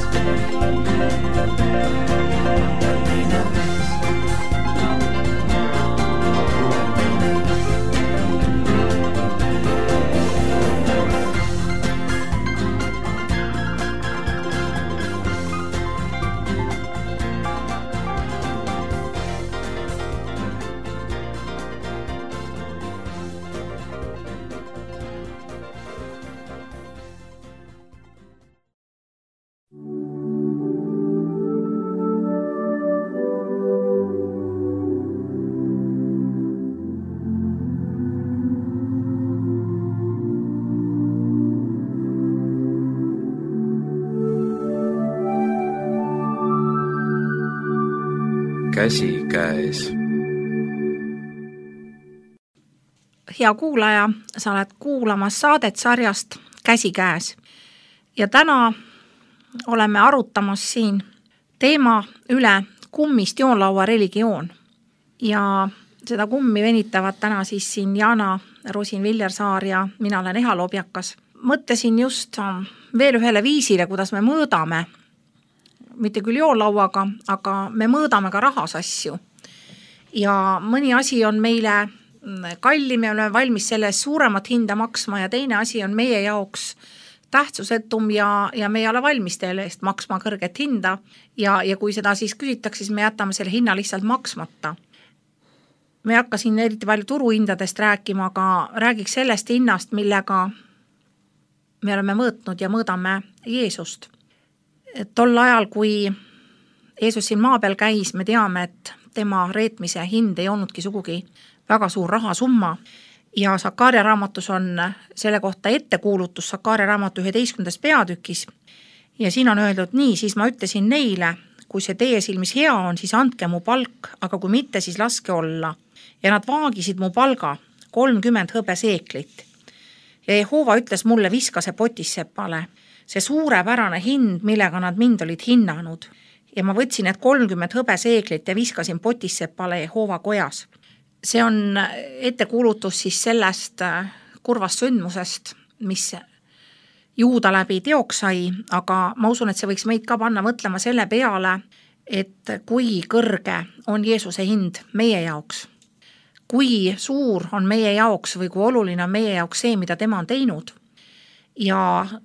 Käsi käes. Hea kuulaja, sa oled kuulamas saadet sarjast Käsi käes. Ja täna oleme arutamas siin teema üle kummist joonlaua religioon. Ja seda kummi venitavad täna siis siin Jana Rosin-Villersaar ja mina olen Eha Lobjakas. Mõtlesin just veel ühele viisile, kuidas me mõõdame mitte küll joonlauaga, aga me mõõdame ka rahas asju. Ja mõni asi on meile kallim ja oleme valmis selle suuremat hinda maksma ja teine asi on meie jaoks tähtsusetum ja, ja me ei ole valmis teile eest maksma kõrget hinda ja, ja kui seda siis küsitakse, siis me jätame selle hinna lihtsalt maksmata. Me ei hakka siin eriti palju turuhindadest rääkima, aga räägiks sellest hinnast, millega me oleme mõõtnud ja mõõdame Jeesust. Tol ajal, kui Jeesus siin maa peal käis, me teame, et tema reetmise hind ei olnudki sugugi väga suur rahasumma ja Sakaaria raamatus on selle kohta ettekuulutus Sakaaria raamatu üheteistkümnendas peatükis ja siin on öeldud nii, siis ma ütlesin neile, kui see teie silmis hea on, siis andke mu palk, aga kui mitte, siis laske olla. Ja nad vaagisid mu palga kolmkümmend hõbeseeklit ja Jehova ütles mulle, viska see potissepale. See suurepärane hind, millega nad mind olid hinnanud. Ja ma võtsin need kolmkümmend hõbeseeglit ja viskasin potissepale Jehova kojas. See on ettekuulutus siis sellest kurvast sündmusest, mis Juuda läbi teoks sai, aga ma usun, et see võiks meid ka panna mõtlema selle peale, et kui kõrge on Jeesuse hind meie jaoks. Kui suur on meie jaoks või kui oluline on meie jaoks see, mida tema on teinud. Ja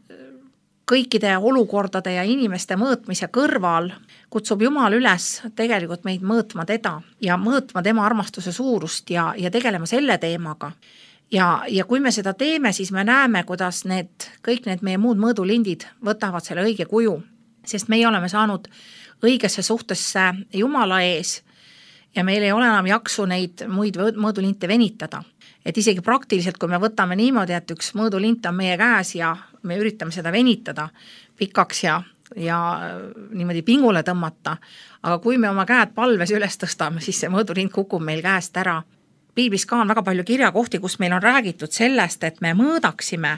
kõikide olukordade ja inimeste mõõtmise kõrval kutsub Jumal üles tegelikult meid mõõtma teda ja mõõtma tema armastuse suurust ja, ja tegelema selle teemaga. Ja, ja kui me seda teeme, siis me näeme, kuidas need, kõik need meie muud mõõdulindid võtavad selle õige kuju, sest meie oleme saanud õigesse suhtesse Jumala ees ja meil ei ole enam jaksu neid muid mõõdulinte venitada. Et isegi praktiliselt, kui me võtame niimoodi, et üks mõõdulint on meie käes ja me üritame seda venitada pikaks ja, ja niimoodi pingule tõmmata, aga kui me oma käed palves üles tõstame, siis see mõõdulint kukub meil käest ära. Piiblis ka on väga palju kirjakohti, kus meil on räägitud sellest, et me mõõdaksime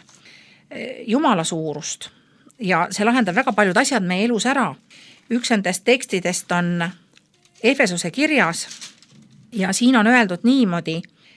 Jumala suurust ja see lahendab väga paljud asjad meie elus ära. Üks nendest tekstidest on Efesuse kirjas ja siin on öeldud niimoodi,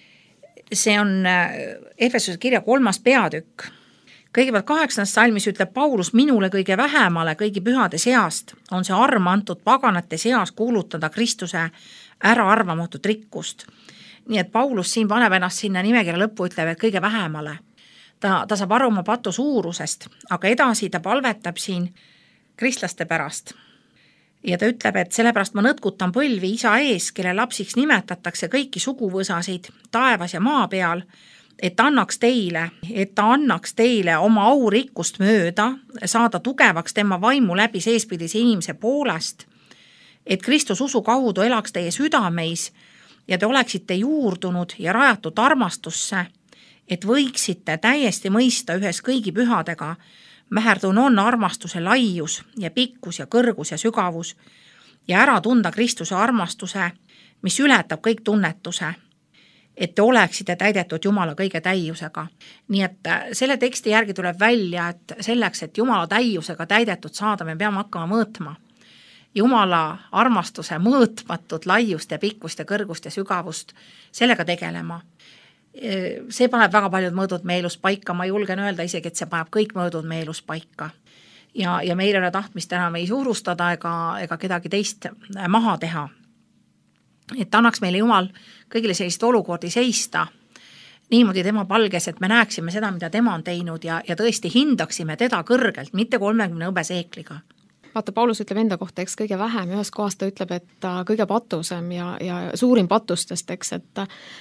see on Efesuse kirja kolmas peatükk. Kõigepealt kaheksandas salmis ütleb Paulus, minule kõige vähemale kõigi pühade seast on see arm antud paganate seas kuulutada Kristuse äraarvamatut rikkust. Nii et Paulus siin paneb ennast sinna nimekirja lõppu, ütleb, et kõige vähemale. Ta, ta saab aru oma patu suurusest, aga edasi ta palvetab siin kristlaste pärast. Ja ta ütleb, et sellepärast ma nõtkutan põlvi isa ees, kelle lapsiks nimetatakse kõiki suguvõsasid taevas ja maa peal et ta annaks teile, et ta annaks teile oma aurikkust mööda, saada tugevaks tema vaimu läbi seespidise inimese poolest, et Kristus usu kaudu elaks teie südameis ja te oleksite juurdunud ja rajatud armastusse, et võiksite täiesti mõista ühes kõigi pühadega, mäherdun on armastuse laius ja pikkus ja kõrgus ja sügavus ja ära tunda Kristuse armastuse, mis ületab kõik tunnetuse, et te oleksite täidetud Jumala kõige täiusega. Nii et selle teksti järgi tuleb välja, et selleks, et Jumala täiusega täidetud saada, me peame hakkama mõõtma Jumala armastuse mõõtmatud laiust ja pikkust ja kõrgust ja sügavust, sellega tegelema. See paneb väga paljud mõõdud meie elus paika, ma julgen öelda isegi, et see paneb kõik mõõdud meie elus paika. Ja, ja meil ei ole tahtmist enam ei suurustada ega, ega kedagi teist maha teha. Et annaks meile Jumal kõigile sellist olukordi seista niimoodi tema palges, et me näeksime seda, mida tema on teinud ja, ja tõesti hindaksime teda kõrgelt, mitte kolmekümne hõbe seekliga. Vaata, Paulus ütleb enda kohta, eks kõige vähem, ühes kohas ta ütleb, et kõige patusem ja, ja suurim patustest, eks, et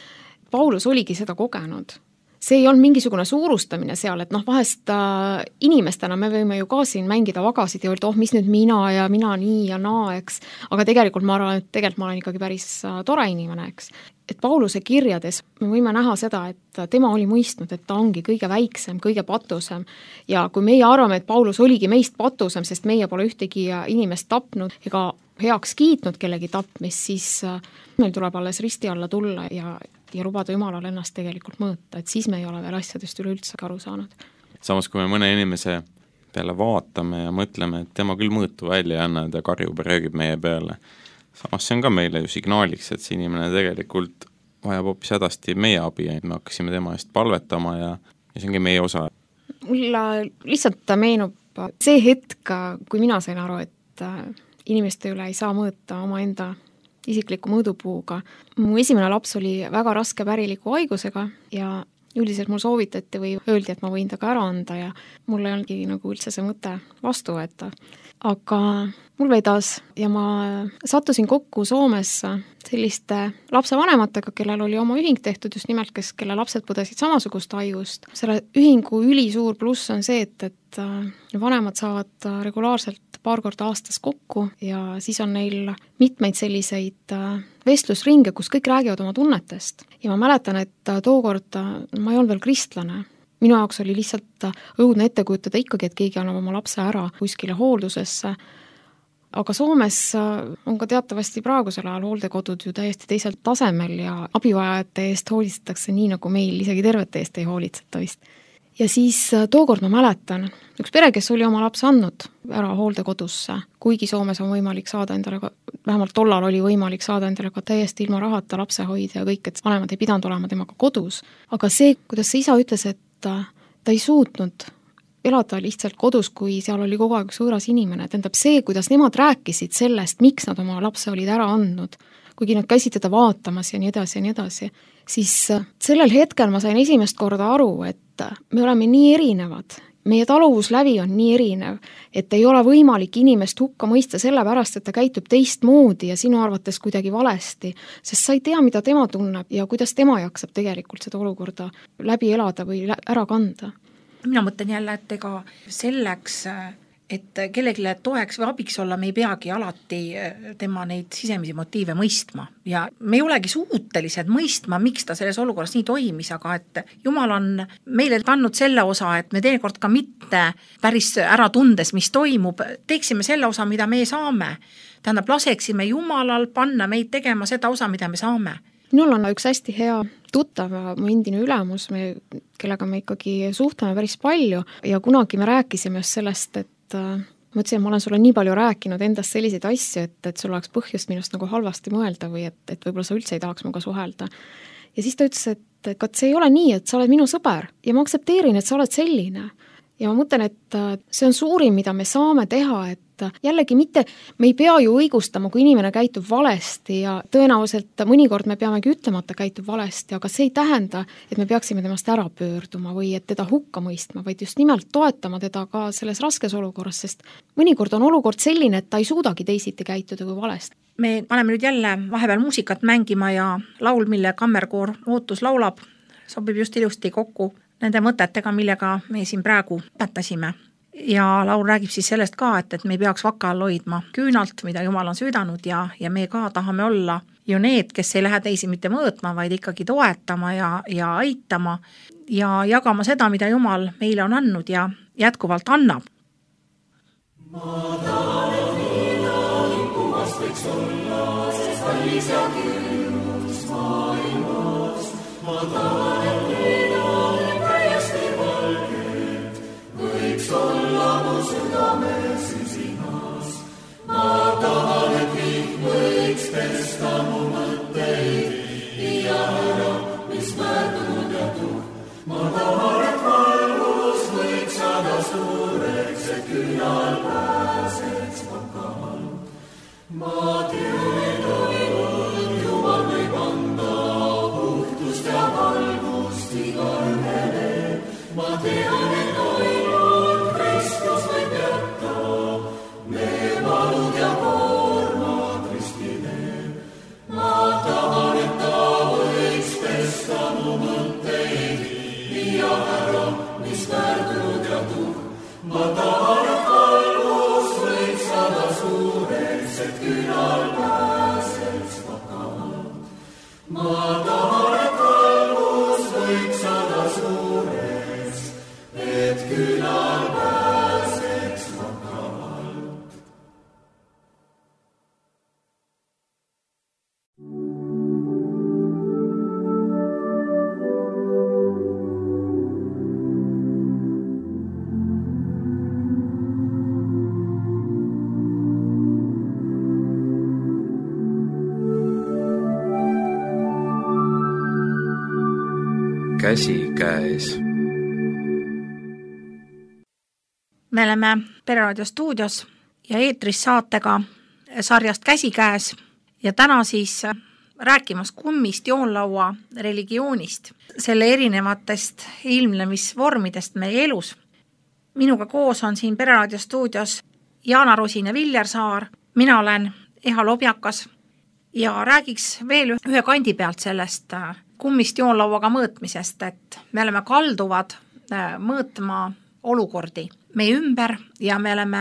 Paulus oligi seda kogenud. See ei olnud mingisugune suurustamine seal, et noh, vahest äh, inimestena me võime ju ka siin mängida vagasid ja öelda, oh, mis nüüd mina ja mina nii ja naa, eks. Aga tegelikult ma arvan, et tegelikult ma olen ikkagi päris äh, tore inimene, eks. Et Pauluse kirjades me võime näha seda, et tema oli mõistnud, et ta ongi kõige väiksem, kõige patusem. Ja kui meie arvame, et Paulus oligi meist patusem, sest meie pole ühtegi inimest tapnud ega heaks kiitnud kellegi tapmist, siis äh, meil tuleb alles risti alla tulla ja ja lubada Jumalal ennast tegelikult mõõta, et siis me ei ole veel asjadest üleüldse aru saanud. Samas, kui me mõne inimese peale vaatame ja mõtleme, et tema küll mõõtu välja ei anna, ta karjub ja röögib meie peale. Samas see on ka meile ju signaaliks, et see inimene tegelikult vajab hoopis hädasti meie abi, et me hakkasime tema eest palvetama ja, ja see ongi meie osa. Mulle lihtsalt meenub see hetk, kui mina sain aru, et inimeste üle ei saa mõõta oma enda isikliku mõõdupuuga. Mu esimene laps oli väga raske päriliku haigusega ja üldiselt mul soovitati või öeldi, et ma võin ta ka ära anda ja mul ei olnudki nagu üldse see mõte vastu võtta. Aga mul vedas ja ma sattusin kokku Soomes selliste lapsevanematega, kellel oli oma ühing tehtud just nimelt, kes, kelle lapsed põdesid samasugust haigust. Selle ühingu ülisuur pluss on see, et, et vanemad saavad regulaarselt paar korda aastas kokku ja siis on neil mitmeid selliseid vestlusringe, kus kõik räägivad oma tunnetest. Ja ma mäletan, et tookord ma ei olnud veel kristlane. Minu jaoks oli lihtsalt õudne ette kujutada ikkagi, et keegi annab oma lapse ära kuskile hooldusesse. Aga Soomes on ka teatavasti praegusel ajal hooldekodud ju täiesti teisel tasemel ja abivajajate eest hoolitsetakse nii, nagu meil isegi tervete eest ei hoolitseta vist. Ja siis tookord ma mäletan, üks pere, kes oli oma laps andnud ära hooldekodusse, kuigi Soomes on võimalik saada endale, vähemalt tollal oli võimalik saada endale ka täiesti ilma rahata lapsehoidja ja kõik, et vanemad ei pidanud olema temaga kodus. Aga see, kuidas see isa ütles, et ta, ta ei suutnud elada lihtsalt kodus, kui seal oli kogu aeg sõõras inimene, tähendab see, kuidas nemad rääkisid sellest, miks nad oma lapse olid ära andnud, kuigi nad käisid teda vaatamas ja nii edasi ja nii edasi, siis sellel hetkel ma sain esimest korda aru, et me oleme nii erinevad, meie taluvuslävi on nii erinev, et ei ole võimalik inimest hukka mõista sellepärast, et ta käitub teistmoodi ja sinu arvates kuidagi valesti, sest sa ei tea, mida tema tunneb ja kuidas tema jaksab tegelikult seda olukorda läbi elada või ära kanda. Mina mõtlen jälle, et ega selleks, et kellelegi toeks või abiks olla, me ei peagi alati tema neid sisemisi motiive mõistma. Ja me ei olegi suutelised mõistma, miks ta selles olukorras nii toimis, aga et Jumal on meile pannud selle osa, et me teinekord ka mitte päris ära tundes, mis toimub, teeksime selle osa, mida me saame. Tähendab, laseksime Jumalal panna meid tegema seda osa, mida me saame. Minul on üks hästi hea tuttav, mu endine ülemus, me, kellega me ikkagi suhtleme päris palju ja kunagi me rääkisime just sellest, et ma ütlesin, et ma olen sulle nii palju rääkinud endast selliseid asju, et, et sul oleks põhjust minust nagu halvasti mõelda või et, et võib-olla sa üldse ei tahaks muga suhelda. Ja siis ta ütles, et, et see ei ole nii, et sa oled minu sõber ja ma aktsepteerin, et sa oled selline. Ja ma mõtlen, et see on suurim, mida me saame teha, et jällegi mitte, me ei pea ju õigustama, kui inimene käitub valesti ja tõenäoliselt mõnikord me peamegi ütlema, et ta käitub valesti, aga see ei tähenda, et me peaksime temast ära pöörduma või et teda hukka mõistma, vaid just nimelt toetama teda ka selles raskes olukorras, sest mõnikord on olukord selline, et ta ei suudagi teisiti käituda kui valesti. Me paneme nüüd jälle vahepeal muusikat mängima ja laul, mille kammerkoor Ootus laulab, sobib just ilusti kokku nende mõtetega, millega me siin praegu õpetasime. Ja laul räägib siis sellest ka, et, et me ei peaks vaka all hoidma küünalt, mida Jumal on süüdanud ja, ja me ka tahame olla ju need, kes ei lähe teisi mitte mõõtma, vaid ikkagi toetama ja, ja aitama ja jagama seda, mida Jumal meile on andnud ja jätkuvalt annab. Ma tahan, et mina puhast võiks olla, sest kallis ja külmus maailmas. Ma tahan, et mina täiesti valged võiks olla mu südames süsinas. Ma tahan, et vihm võiks pesta mu mõtteid, viia ära, mis möödunud ja tuhk. Ma tahan, et valgus võiks saada suureks, et küünal pääseks vakal. Ma tean, et ainult Jumal võib anda puhtust ja valgust igaühele. Ma tean, et ainult Kristus võib jätta me valud ja koormad ristile. Ma tahan, et ta võiks pesta mu mõtteid, viia ära, mis möödunud ja tuhk. Ma tahan, et valgus võiks saada suureks, et küünal pääseks vakal. Ma tahan, et valgus võiks saada suureks, et küünal pääseks vakal. Käsi käes. Me oleme Pereraadio stuudios ja eetris saatega sarjast Käsi käes ja täna siis rääkimas kummist joonlaua religioonist, selle erinevatest ilmnemisvormidest meie elus. Minuga koos on siin Pereraadio stuudios Jaana Rosin ja Viljar Saar, mina olen Eha Lobjakas ja räägiks veel ühe kandi pealt sellest kummist joonlauaga mõõtmisest, et me oleme kalduvad mõõtma olukordi meie ümber ja me oleme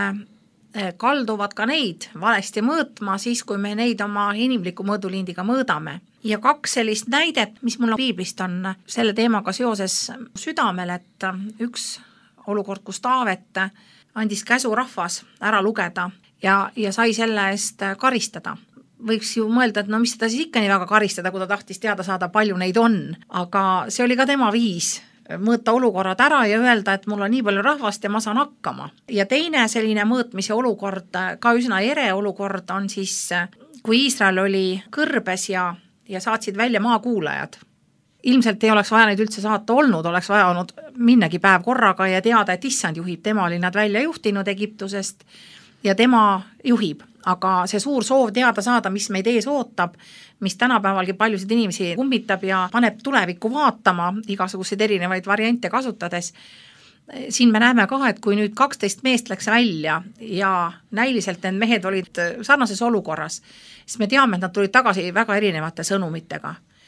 kalduvad ka neid valesti mõõtma siis, kui me neid oma inimliku mõõdulindiga mõõdame. Ja kaks sellist näidet, mis mul piiblist on selle teemaga seoses südamel, et üks olukord, kus Taavet andis käsu rahvas ära lugeda ja, ja sai selle eest karistada. Võiks ju mõelda, et no mis seda siis ikka nii väga karistada, kui ta tahtis teada saada, palju neid on. Aga see oli ka tema viis mõõta olukorrad ära ja öelda, et mul on nii palju rahvast ja ma saan hakkama. Ja teine selline mõõtmise olukord, ka üsna ere olukord on siis, kui Iisrael oli kõrbes ja, ja saatsid välja maakuulajad. Ilmselt ei oleks vaja neid üldse saata olnud, oleks vaja olnud minnagi päev korraga ja teada, et issand juhib, tema oli nad välja juhtinud Egiptusest ja tema juhib. Aga see suur soov teada saada, mis meid ees ootab, mis tänapäevalgi paljusid inimesi kummitab ja paneb tulevikku vaatama igasuguseid erinevaid variante kasutades. Siin me näeme ka, et kui nüüd kaksteist meest läks välja ja näiliselt need mehed olid sarnases olukorras, siis me teame, et nad tulid tagasi väga erinevate sõnumitega.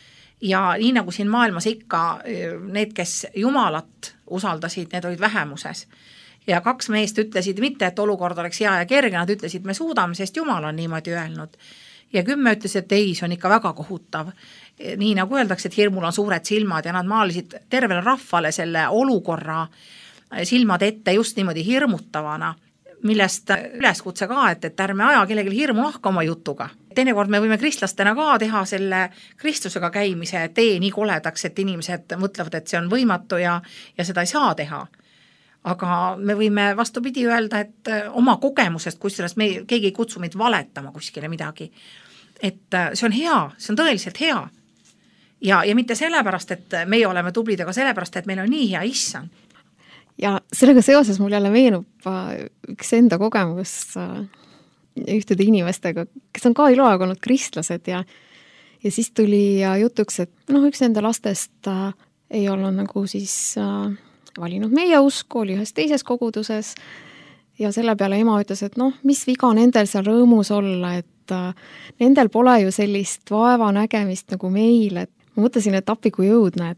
Ja nii nagu siin maailmas ikka need, kes Jumalat usaldasid, need olid vähemuses. Ja kaks meest ütlesid mitte, et olukord oleks hea ja kerge, nad ütlesid, me suudame, sest Jumal on niimoodi öelnud. Ja kümme ütles, et ei, see on ikka väga kohutav. Nii nagu öeldakse, et hirmul on suured silmad ja nad maalisid tervele rahvale selle olukorra silmad ette just niimoodi hirmutavana, millest üleskutse ka, et, et ärme aja kellelgi hirmu nahka oma jutuga. Teinekord me võime kristlastena ka teha selle Kristusega käimise tee nii koledaks, et inimesed mõtlevad, et see on võimatu ja, ja seda ei saa teha. Aga me võime vastupidi öelda, et oma kogemusest, kusjuures me keegi ei kutsu meid valetama kuskile midagi. Et see on hea, see on tõeliselt hea. Ja, ja mitte sellepärast, et meie oleme tublid, aga sellepärast, et meil on nii hea issand. Ja sellega seoses mul jälle meenub üks enda kogemus ühtede inimestega, kes on ka iluaeg olnud kristlased ja, ja siis tuli jutuks, et noh, üks enda lastest ei olnud nagu siis valinud meie usku, oli ühes teises koguduses ja selle peale ema ütles, et noh, mis viga nendel seal rõõmus olla, et uh, nendel pole ju sellist vaeva nägemist nagu meil, et ma mõtlesin, et appi kui jõudne, et,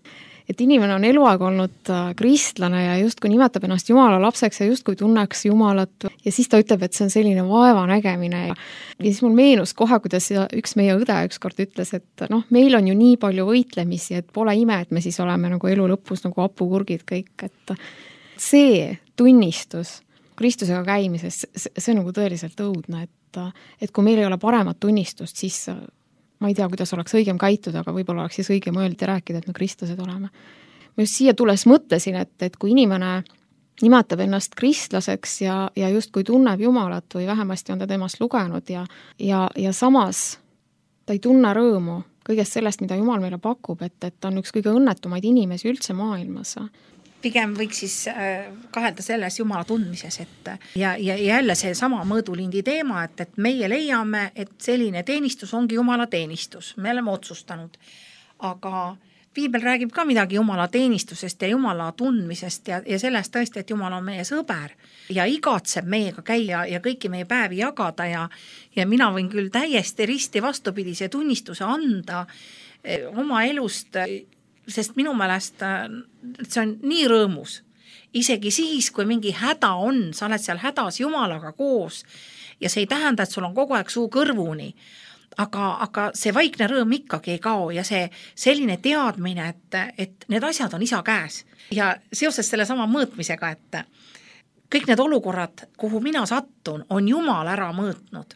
et inimene on eluaeg olnud kristlane ja justkui nimetab ennast Jumala lapseks ja justkui tunneks Jumalat ja siis ta ütleb, et see on selline vaeva nägemine ja, ja siis mul meenus kohe, kuidas üks meie õde ükskord ütles, et noh, meil on ju nii palju võitlemisi, et pole ime, et me siis oleme nagu elu lõpus nagu hapukurgid kõik, et see tunnistus Kristusega käimises, see on nagu tõeliselt õudne, et, et kui meil ei ole paremat tunnistust, siis ma ei tea, kuidas oleks õigem käituda, aga võib-olla oleks siis õigem öelda ja rääkida, et me kristlased oleme. Ma just siia tules mõtlesin, et, et kui inimene nimetab ennast kristlaseks ja, ja just kui tunneb Jumalat või vähemasti on ta temast lugenud ja, ja, ja samas ta ei tunne rõõmu kõigest sellest, mida Jumal meile pakub, et, et ta on üks kõige õnnetumaid inimesi üldse maailmas. Pigem võiks siis kahelda selles Jumala tundmises, et ja, ja jälle see sama mõõdulindi teema, et, et meie leiame, et selline teenistus ongi Jumala teenistus. Me oleme otsustanud. Aga Piibel räägib ka midagi Jumala teenistusest ja Jumala tundmisest ja, ja sellest tõesti, et Jumal on meie sõber ja igatseb meiega käia ja kõiki meie päevi jagada ja, ja mina võin küll täiesti risti vastupidise tunnistuse anda oma elust, sest minu meelest see on nii rõõmus. Isegi siis, kui mingi häda on, sa oled seal hädas Jumalaga koos ja see ei tähenda, et sul on kogu aeg suu kõrvuni, aga, aga see vaikne rõõm ikkagi ei kao ja see selline teadmine, et, et need asjad on isa käes. Ja seoses selle sama mõõtmisega, et kõik need olukorrad, kuhu mina sattun, on Jumal ära mõõtnud.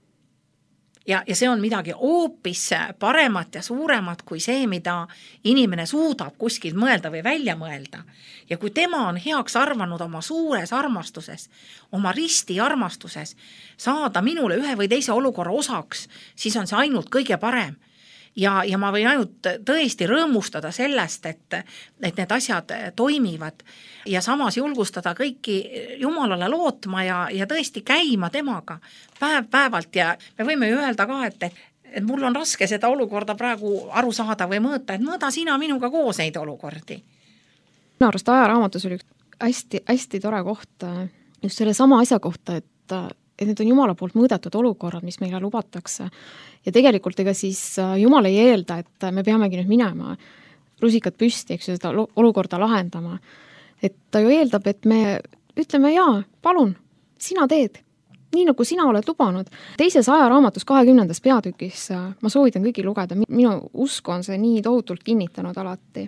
Ja, ja see on midagi hoopis paremat ja suuremat kui see, mida inimene suudab kuskil mõelda või välja mõelda. Ja kui tema on heaks arvanud oma suures armastuses, oma risti armastuses, saada minule ühe või teise olukorra osaks, siis on see ainult kõige parem. Ja, ja ma võin ainult tõesti rõõmustada sellest, et, et need asjad toimivad ja samas julgustada kõiki Jumalale lootma ja, ja tõesti käima temaga päev päevalt ja me võime ju öelda ka, et, et mul on raske seda olukorda praegu aru saada või mõõta, et mõõda sina minuga koos neid olukordi. Minu arust ajaraamatus oli hästi, hästi tore koht just selle sama asja kohta, et et need on Jumala poolt mõõdetud olukorrad, mis meile lubatakse. Ja tegelikult ega siis Jumal ei eelda, et me peamegi nüüd minema rusikad püsti, eks ju, seda olukorda lahendama. Et ta ju eeldab, et me ütleme, jaa, palun, sina teed, nii nagu sina oled lubanud. Teises ajaraamatus kahekümnendas peatükis ma soovitan kõigi lugeda, minu usk on see nii tohutult kinnitanud alati.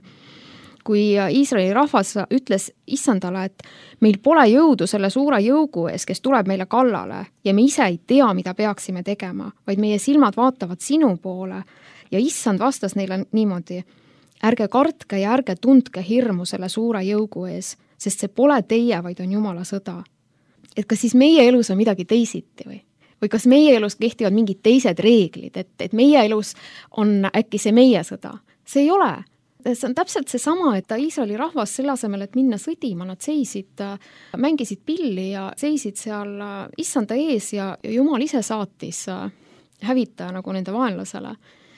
Kui Iisraeli rahvas ütles issandale, et meil pole jõudu selle suure jõugu ees, kes tuleb meile kallale ja me ise ei tea, mida peaksime tegema, vaid meie silmad vaatavad sinu poole ja issand vastas neile niimoodi, ärge kartke ja ärge tundke hirmu selle suure jõugu ees, sest see pole teie, vaid on Jumala sõda. Et kas siis meie elus on midagi teisiti või? Või kas meie elus kehtivad mingid teised reeglid, et, et meie elus on äkki see meie sõda? See ei ole. See on täpselt see sama, et Iisraeli rahvas selle asemel, et minna sõdima, nad seisid, mängisid pilli ja seisid seal issanda ees ja Jumal ise saatis hävitaja nagu nende vaenlasele.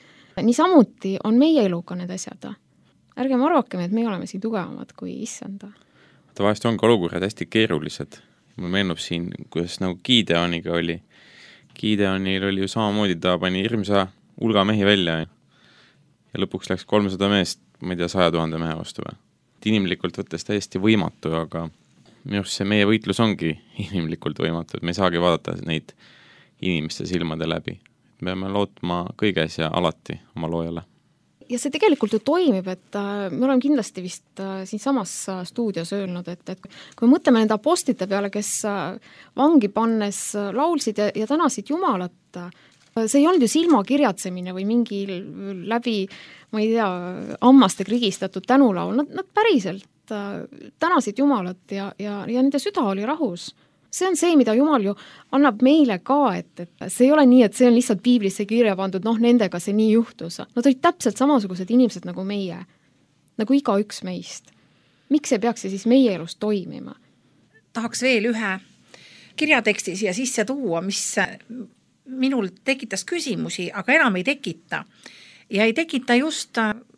Niisamuti on meie eluga need asjad. Ärgem arvakeme, et me oleme siin tugevamad kui issanda. Ta vahest ongi olukorrad hästi keerulised. Mul meenub siin, kuidas nagu Gideoniga oli. Gideonil oli ju samamoodi, ta pani hirmsa hulga mehi välja ja lõpuks läks kolmsada meest, ma ei tea, saja tuhande mehe vastu või. Inimlikult võttes täiesti võimatu, aga minu arust see meie võitlus ongi inimlikult võimatu, et me ei saagi vaadata neid inimeste silmade läbi. Me peame lootma kõiges ja alati oma loojale. Ja see tegelikult ju toimib, et me oleme kindlasti vist siin samas stuudios öelnud, et, et kui me mõtleme nende apostlite peale, kes vangi pannes laulsid ja, ja tänasid Jumalat, see ei olnud ju silmakirjatsemine või mingi läbi, ma ei tea, ammaste krigistatud tänulaul. Nad, nad päriselt tänasid Jumalat ja, ja, ja nende süda oli rahus. See on see, mida Jumal ju annab meile ka, et, et see ei ole nii, et see on lihtsalt piiblisse kirja pandud, noh, nendega see nii juhtus. Nad olid täpselt samasugused inimesed nagu meie, nagu iga üks meist. Miks ei peaks see siis meie elus toimima? Tahaks veel ühe kirjateksti siia sisse tuua, mis minul tekitas küsimusi, aga enam ei tekita. Ja ei tekita just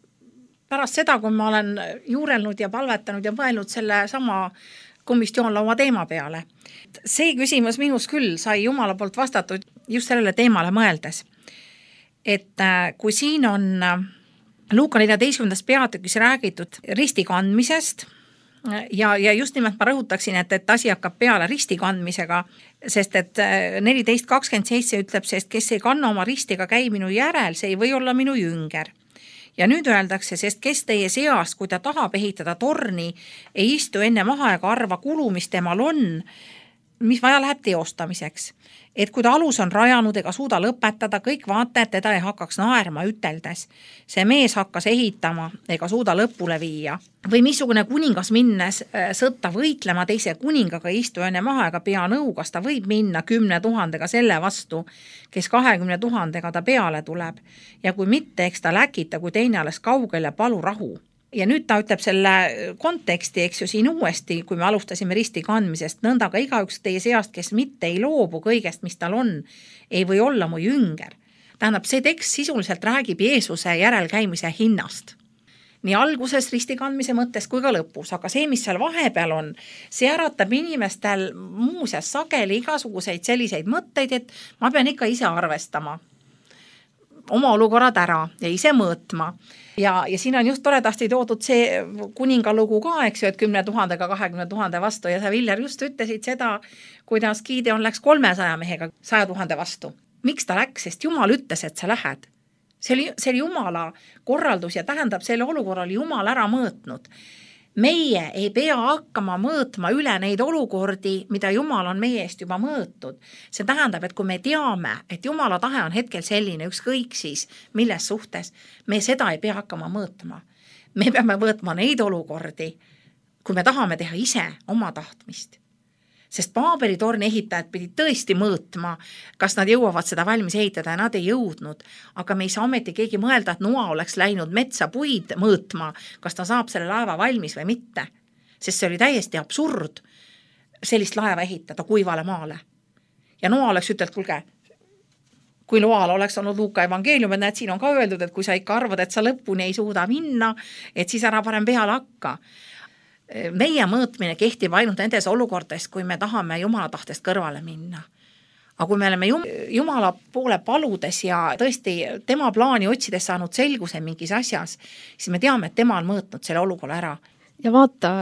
pärast seda, kui ma olen juurelnud ja palvetanud ja mõelnud selle sama kummist joonlaua teema peale. See küsimus minus küll sai Jumala poolt vastatud just sellele teemale mõeldes. Et kui siin on Luuka neljateistkümnendas peatükis räägitud risti kandmisest ja, ja just nimelt ma rõhutaksin, et, et asi hakkab peale risti kandmisega, sest et neliteist kakskümmend seitse ütleb, sest kes ei kanna oma ristiga käi minu järel, see ei või olla minu jünger. Ja nüüd öeldakse, sest kes teie seast, kui ta tahab ehitada torni, ei istu enne maha ega arva kulu, mis temal on, mis vaja läheb teostamiseks. Et kui ta alus on rajanud ega suuda lõpetada, kõik vaatajad teda ei hakkaks naerma üteldes. See mees hakkas ehitama ega suuda lõpule viia. Või missugune kuningas minnes sõtta võitlema teise kuningaga istu enne maha ega pea nõu, kas ta võib minna kümne tuhandega selle vastu, kes kahekümne tuhandega ta peale tuleb. Ja kui mitte, eks ta läkita, kui teine alles kaugel ja palu rahu. Ja nüüd ta ütleb selle konteksti, eks ju siin uuesti, kui me alustasime risti kandmisest, nõnda ka igaüks teie seast, kes mitte ei loobu kõigest, mis tal on, ei või olla mu jünger. Tähendab, see tekst sisuliselt räägib Jeesuse järelkäimise hinnast. Nii alguses risti kandmise mõttes kui ka lõpus, aga see, mis seal vahepeal on, see äratab inimestel muuseas sageli igasuguseid selliseid mõtteid, et ma pean ikka ise arvestama oma olukorrad ära ja ise mõõtma. Ja, ja siin on just toredasti toodud see kuningalugu ka, eks ju, et kümne tuhandega kahekümne tuhande vastu ja sa, Viljar, just ütlesid seda, kuidas Gideon läks kolmesaja mehega saja tuhande vastu. Miks ta läks? Sest Jumal ütles, et sa lähed. See oli, see oli Jumala korraldus ja tähendab, selle olukorra oli Jumal ära mõõtnud. Meie ei pea hakkama mõõtma üle neid olukordi, mida Jumal on meie eest juba mõõtud. See tähendab, et kui me teame, et Jumala tahe on hetkel selline, ükskõik siis, milles suhtes, me seda ei pea hakkama mõõtma. Me peame mõõtma neid olukordi, kui me tahame teha ise oma tahtmist. Sest Paabeli torni ehitajad pidid tõesti mõõtma, kas nad jõuavad seda valmis ehitada ja nad ei jõudnud. Aga me ei saa ometi keegi mõelda, et Noa oleks läinud metsa puid mõõtma, kas ta saab selle laeva valmis või mitte. Sest see oli täiesti absurd sellist laeva ehitada kuivale maale. Ja Noa oleks ütelnud, kulge, kui Noal oleks olnud Luuka evangeelium, et näed, siin on ka öeldud, et kui sa ikka arvad, et sa lõpuni ei suuda minna, et siis ära parem peale hakka. Meie mõõtmine kehtib ainult nendes olukordades, kui me tahame Jumala tahtest kõrvale minna. Aga kui me oleme Jumala poole paludes ja tõesti tema plaani otsides saanud selguse mingis asjas, siis me teame, et tema on mõõtnud selle olukorra ära. Ja vaata,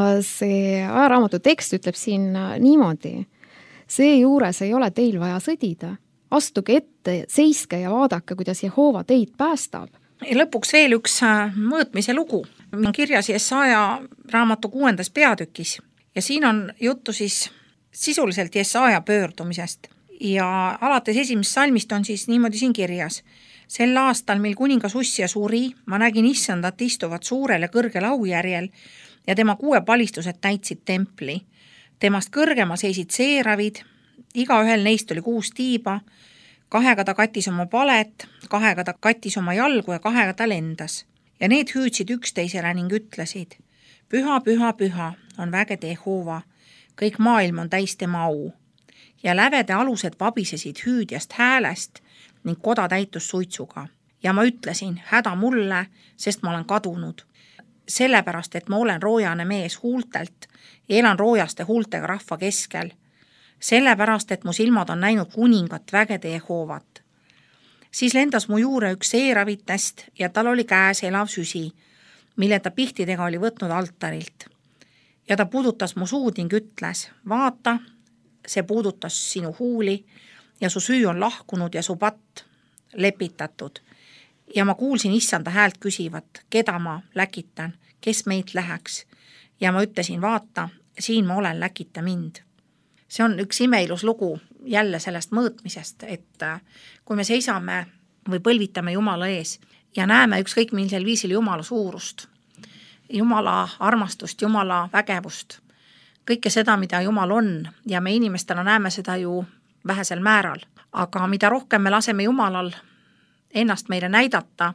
see ajaraamatu tekst ütleb siin niimoodi. See juures ei ole teil vaja sõdida. Astuge ette, seiske ja vaadake, kuidas Jehova teid päästab. Ja lõpuks veel üks mõõtmise lugu. On kirjas Jesaja raamatu kuuendas peatükis ja siin on juttu siis sisuliselt Jesaja pöördumisest ja alates esimest salmist on siis niimoodi siin kirjas. Sel aastal, mil kuningas Ussia suri, ma nägin issandat istuvat suurel ja kõrgel aujärjel ja tema kuue palistused täitsid templi. Temast kõrgema seisid seeravid, igaühel neist oli kuus tiiba, kahega ta kattis oma palet, kahega ta kattis oma jalgu ja kahega ta lendas. Ja need hüüdsid üksteisele ning ütlesid, püha, püha, püha on vägede Jehova, kõik maailm on täis tema au. Ja lävede alused vabisesid hüüdjast häälest ning koda täitus suitsuga. Ja ma ütlesin, häda mulle, sest ma olen kadunud. Sellepärast, et ma olen roojane mees huultelt ja elan roojaste huultega rahva keskel. Sellepärast, et mu silmad on näinud kuningat vägede Jehovat. Siis lendas mu juure üks seeravitest ja tal oli käes elav süsi, mille ta pihtidega oli võtnud altarilt. Ja ta puudutas mu suud ning ütles, vaata, see puudutas sinu huuli ja su süü on lahkunud ja su patt lepitatud. Ja ma kuulsin issanda häält küsivat, keda ma läkitan, kes meid läheks. Ja ma ütlesin, vaata, siin ma olen, läkita mind. See on üks imeilus lugu jälle sellest mõõtmisest, et kui me seisame või põlvitame Jumala ees ja näeme ükskõik millisel viisil Jumala suurust, Jumala armastust, Jumala vägevust, kõike seda, mida Jumal on ja me inimestena näeme seda ju vähesel määral, aga mida rohkem me laseme Jumalal ennast meile näidata,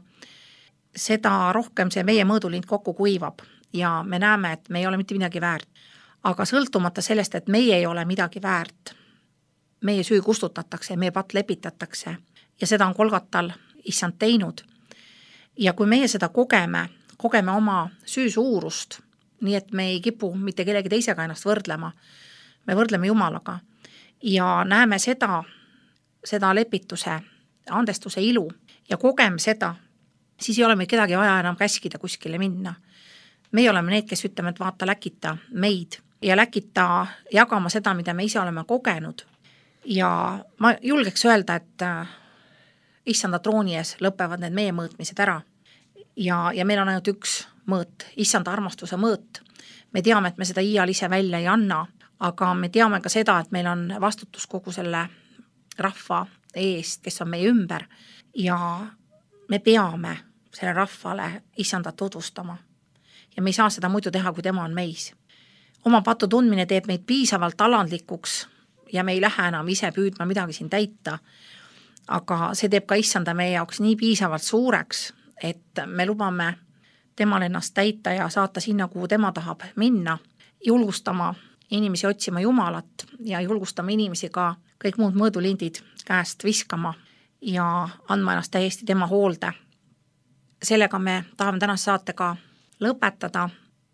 seda rohkem see meie mõõdulind kokku kuivab ja me näeme, et me ei ole mitte midagi väärt. Aga sõltumata sellest, et meie ei ole midagi väärt, meie süü kustutatakse, meie patt lepitatakse ja seda on Kolgatal issand teinud. Ja kui meie seda kogeme, kogeme oma süü suurust, nii et me ei kipu mitte kellegi teisega ennast võrdlema, me võrdleme Jumalaga ja näeme seda, seda lepituse, andestuse ilu ja kogeme seda, siis ei ole meil kedagi vaja enam käskida kuskile minna. Meie oleme need, kes ütleme, et vaata, läkita meid ja läkita jagama seda, mida me ise oleme kogenud. Ja ma julgeks öelda, et issanda trooni ees lõpevad need meie mõõtmised ära. Ja, ja meil on ainult üks mõõt, issanda armastuse mõõt. Me teame, et me seda iial ise välja ei anna, aga me teame ka seda, et meil on vastutus kogu selle rahva eest, kes on meie ümber ja me peame selle rahvale issandat tutvustama. Ja me ei saa seda muidu teha, kui tema on meis. Oma patu tundmine teeb meid piisavalt alandlikuks ja me ei lähe enam ise püüdma midagi siin täita. Aga see teeb ka issanda meie jaoks nii piisavalt suureks, et me lubame temal ennast täita ja saata sinna, kuhu tema tahab minna, julgustama inimesi otsima Jumalat ja julgustama inimesi ka kõik muud mõõdulindid käest viskama ja andma ennast täiesti tema hoolde. Sellega me tahame tänase saatega lõpetada.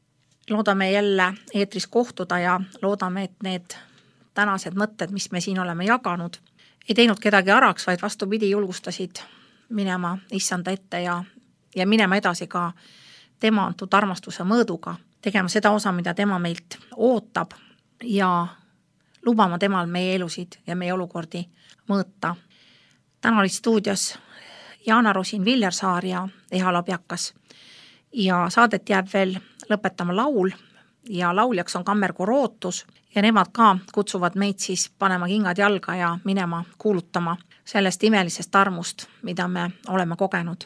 Loodame jälle eetris kohtuda ja loodame, et need tänased mõtted, mis me siin oleme jaganud, ei teinud kedagi araks, vaid vastupidi julgustasid minema issanda ette ja, ja minema edasi ka tema antud armastuse mõõduga, tegema seda osa, mida tema meilt ootab ja lubama temal meie elusid ja meie olukordi mõõta. Täna oli stuudios Jaana Rosin Villersaar ja Eha Labjakas ja saadet jääb veel lõpetama laul ja lauljaks on Kammerkoor Ootus ja nemad ka kutsuvad meid siis panema kingad jalga ja minema kuulutama sellest imelisest armust, mida me oleme kogenud.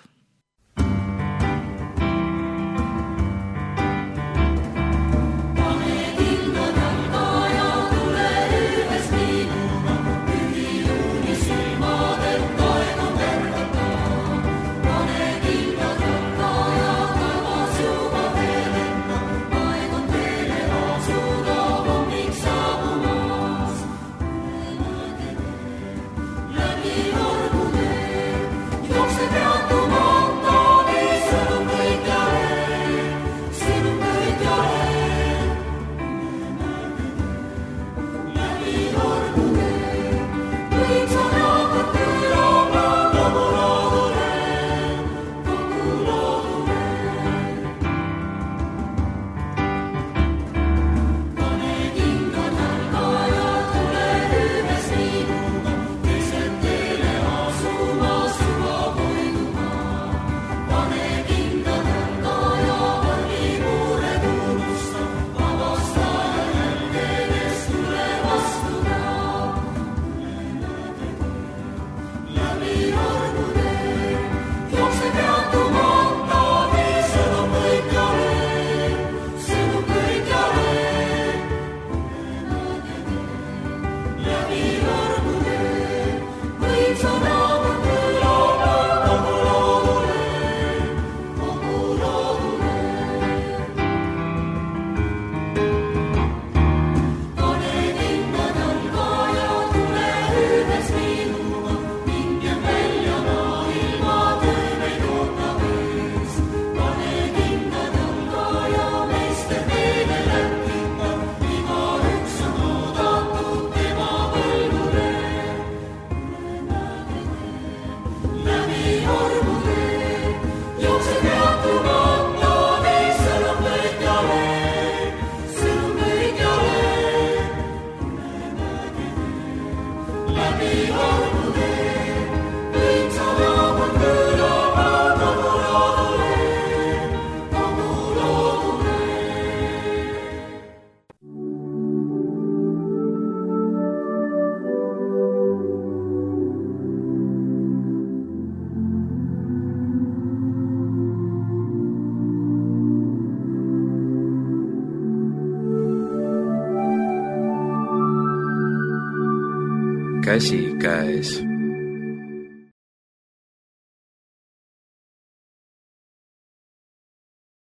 Käsi käes.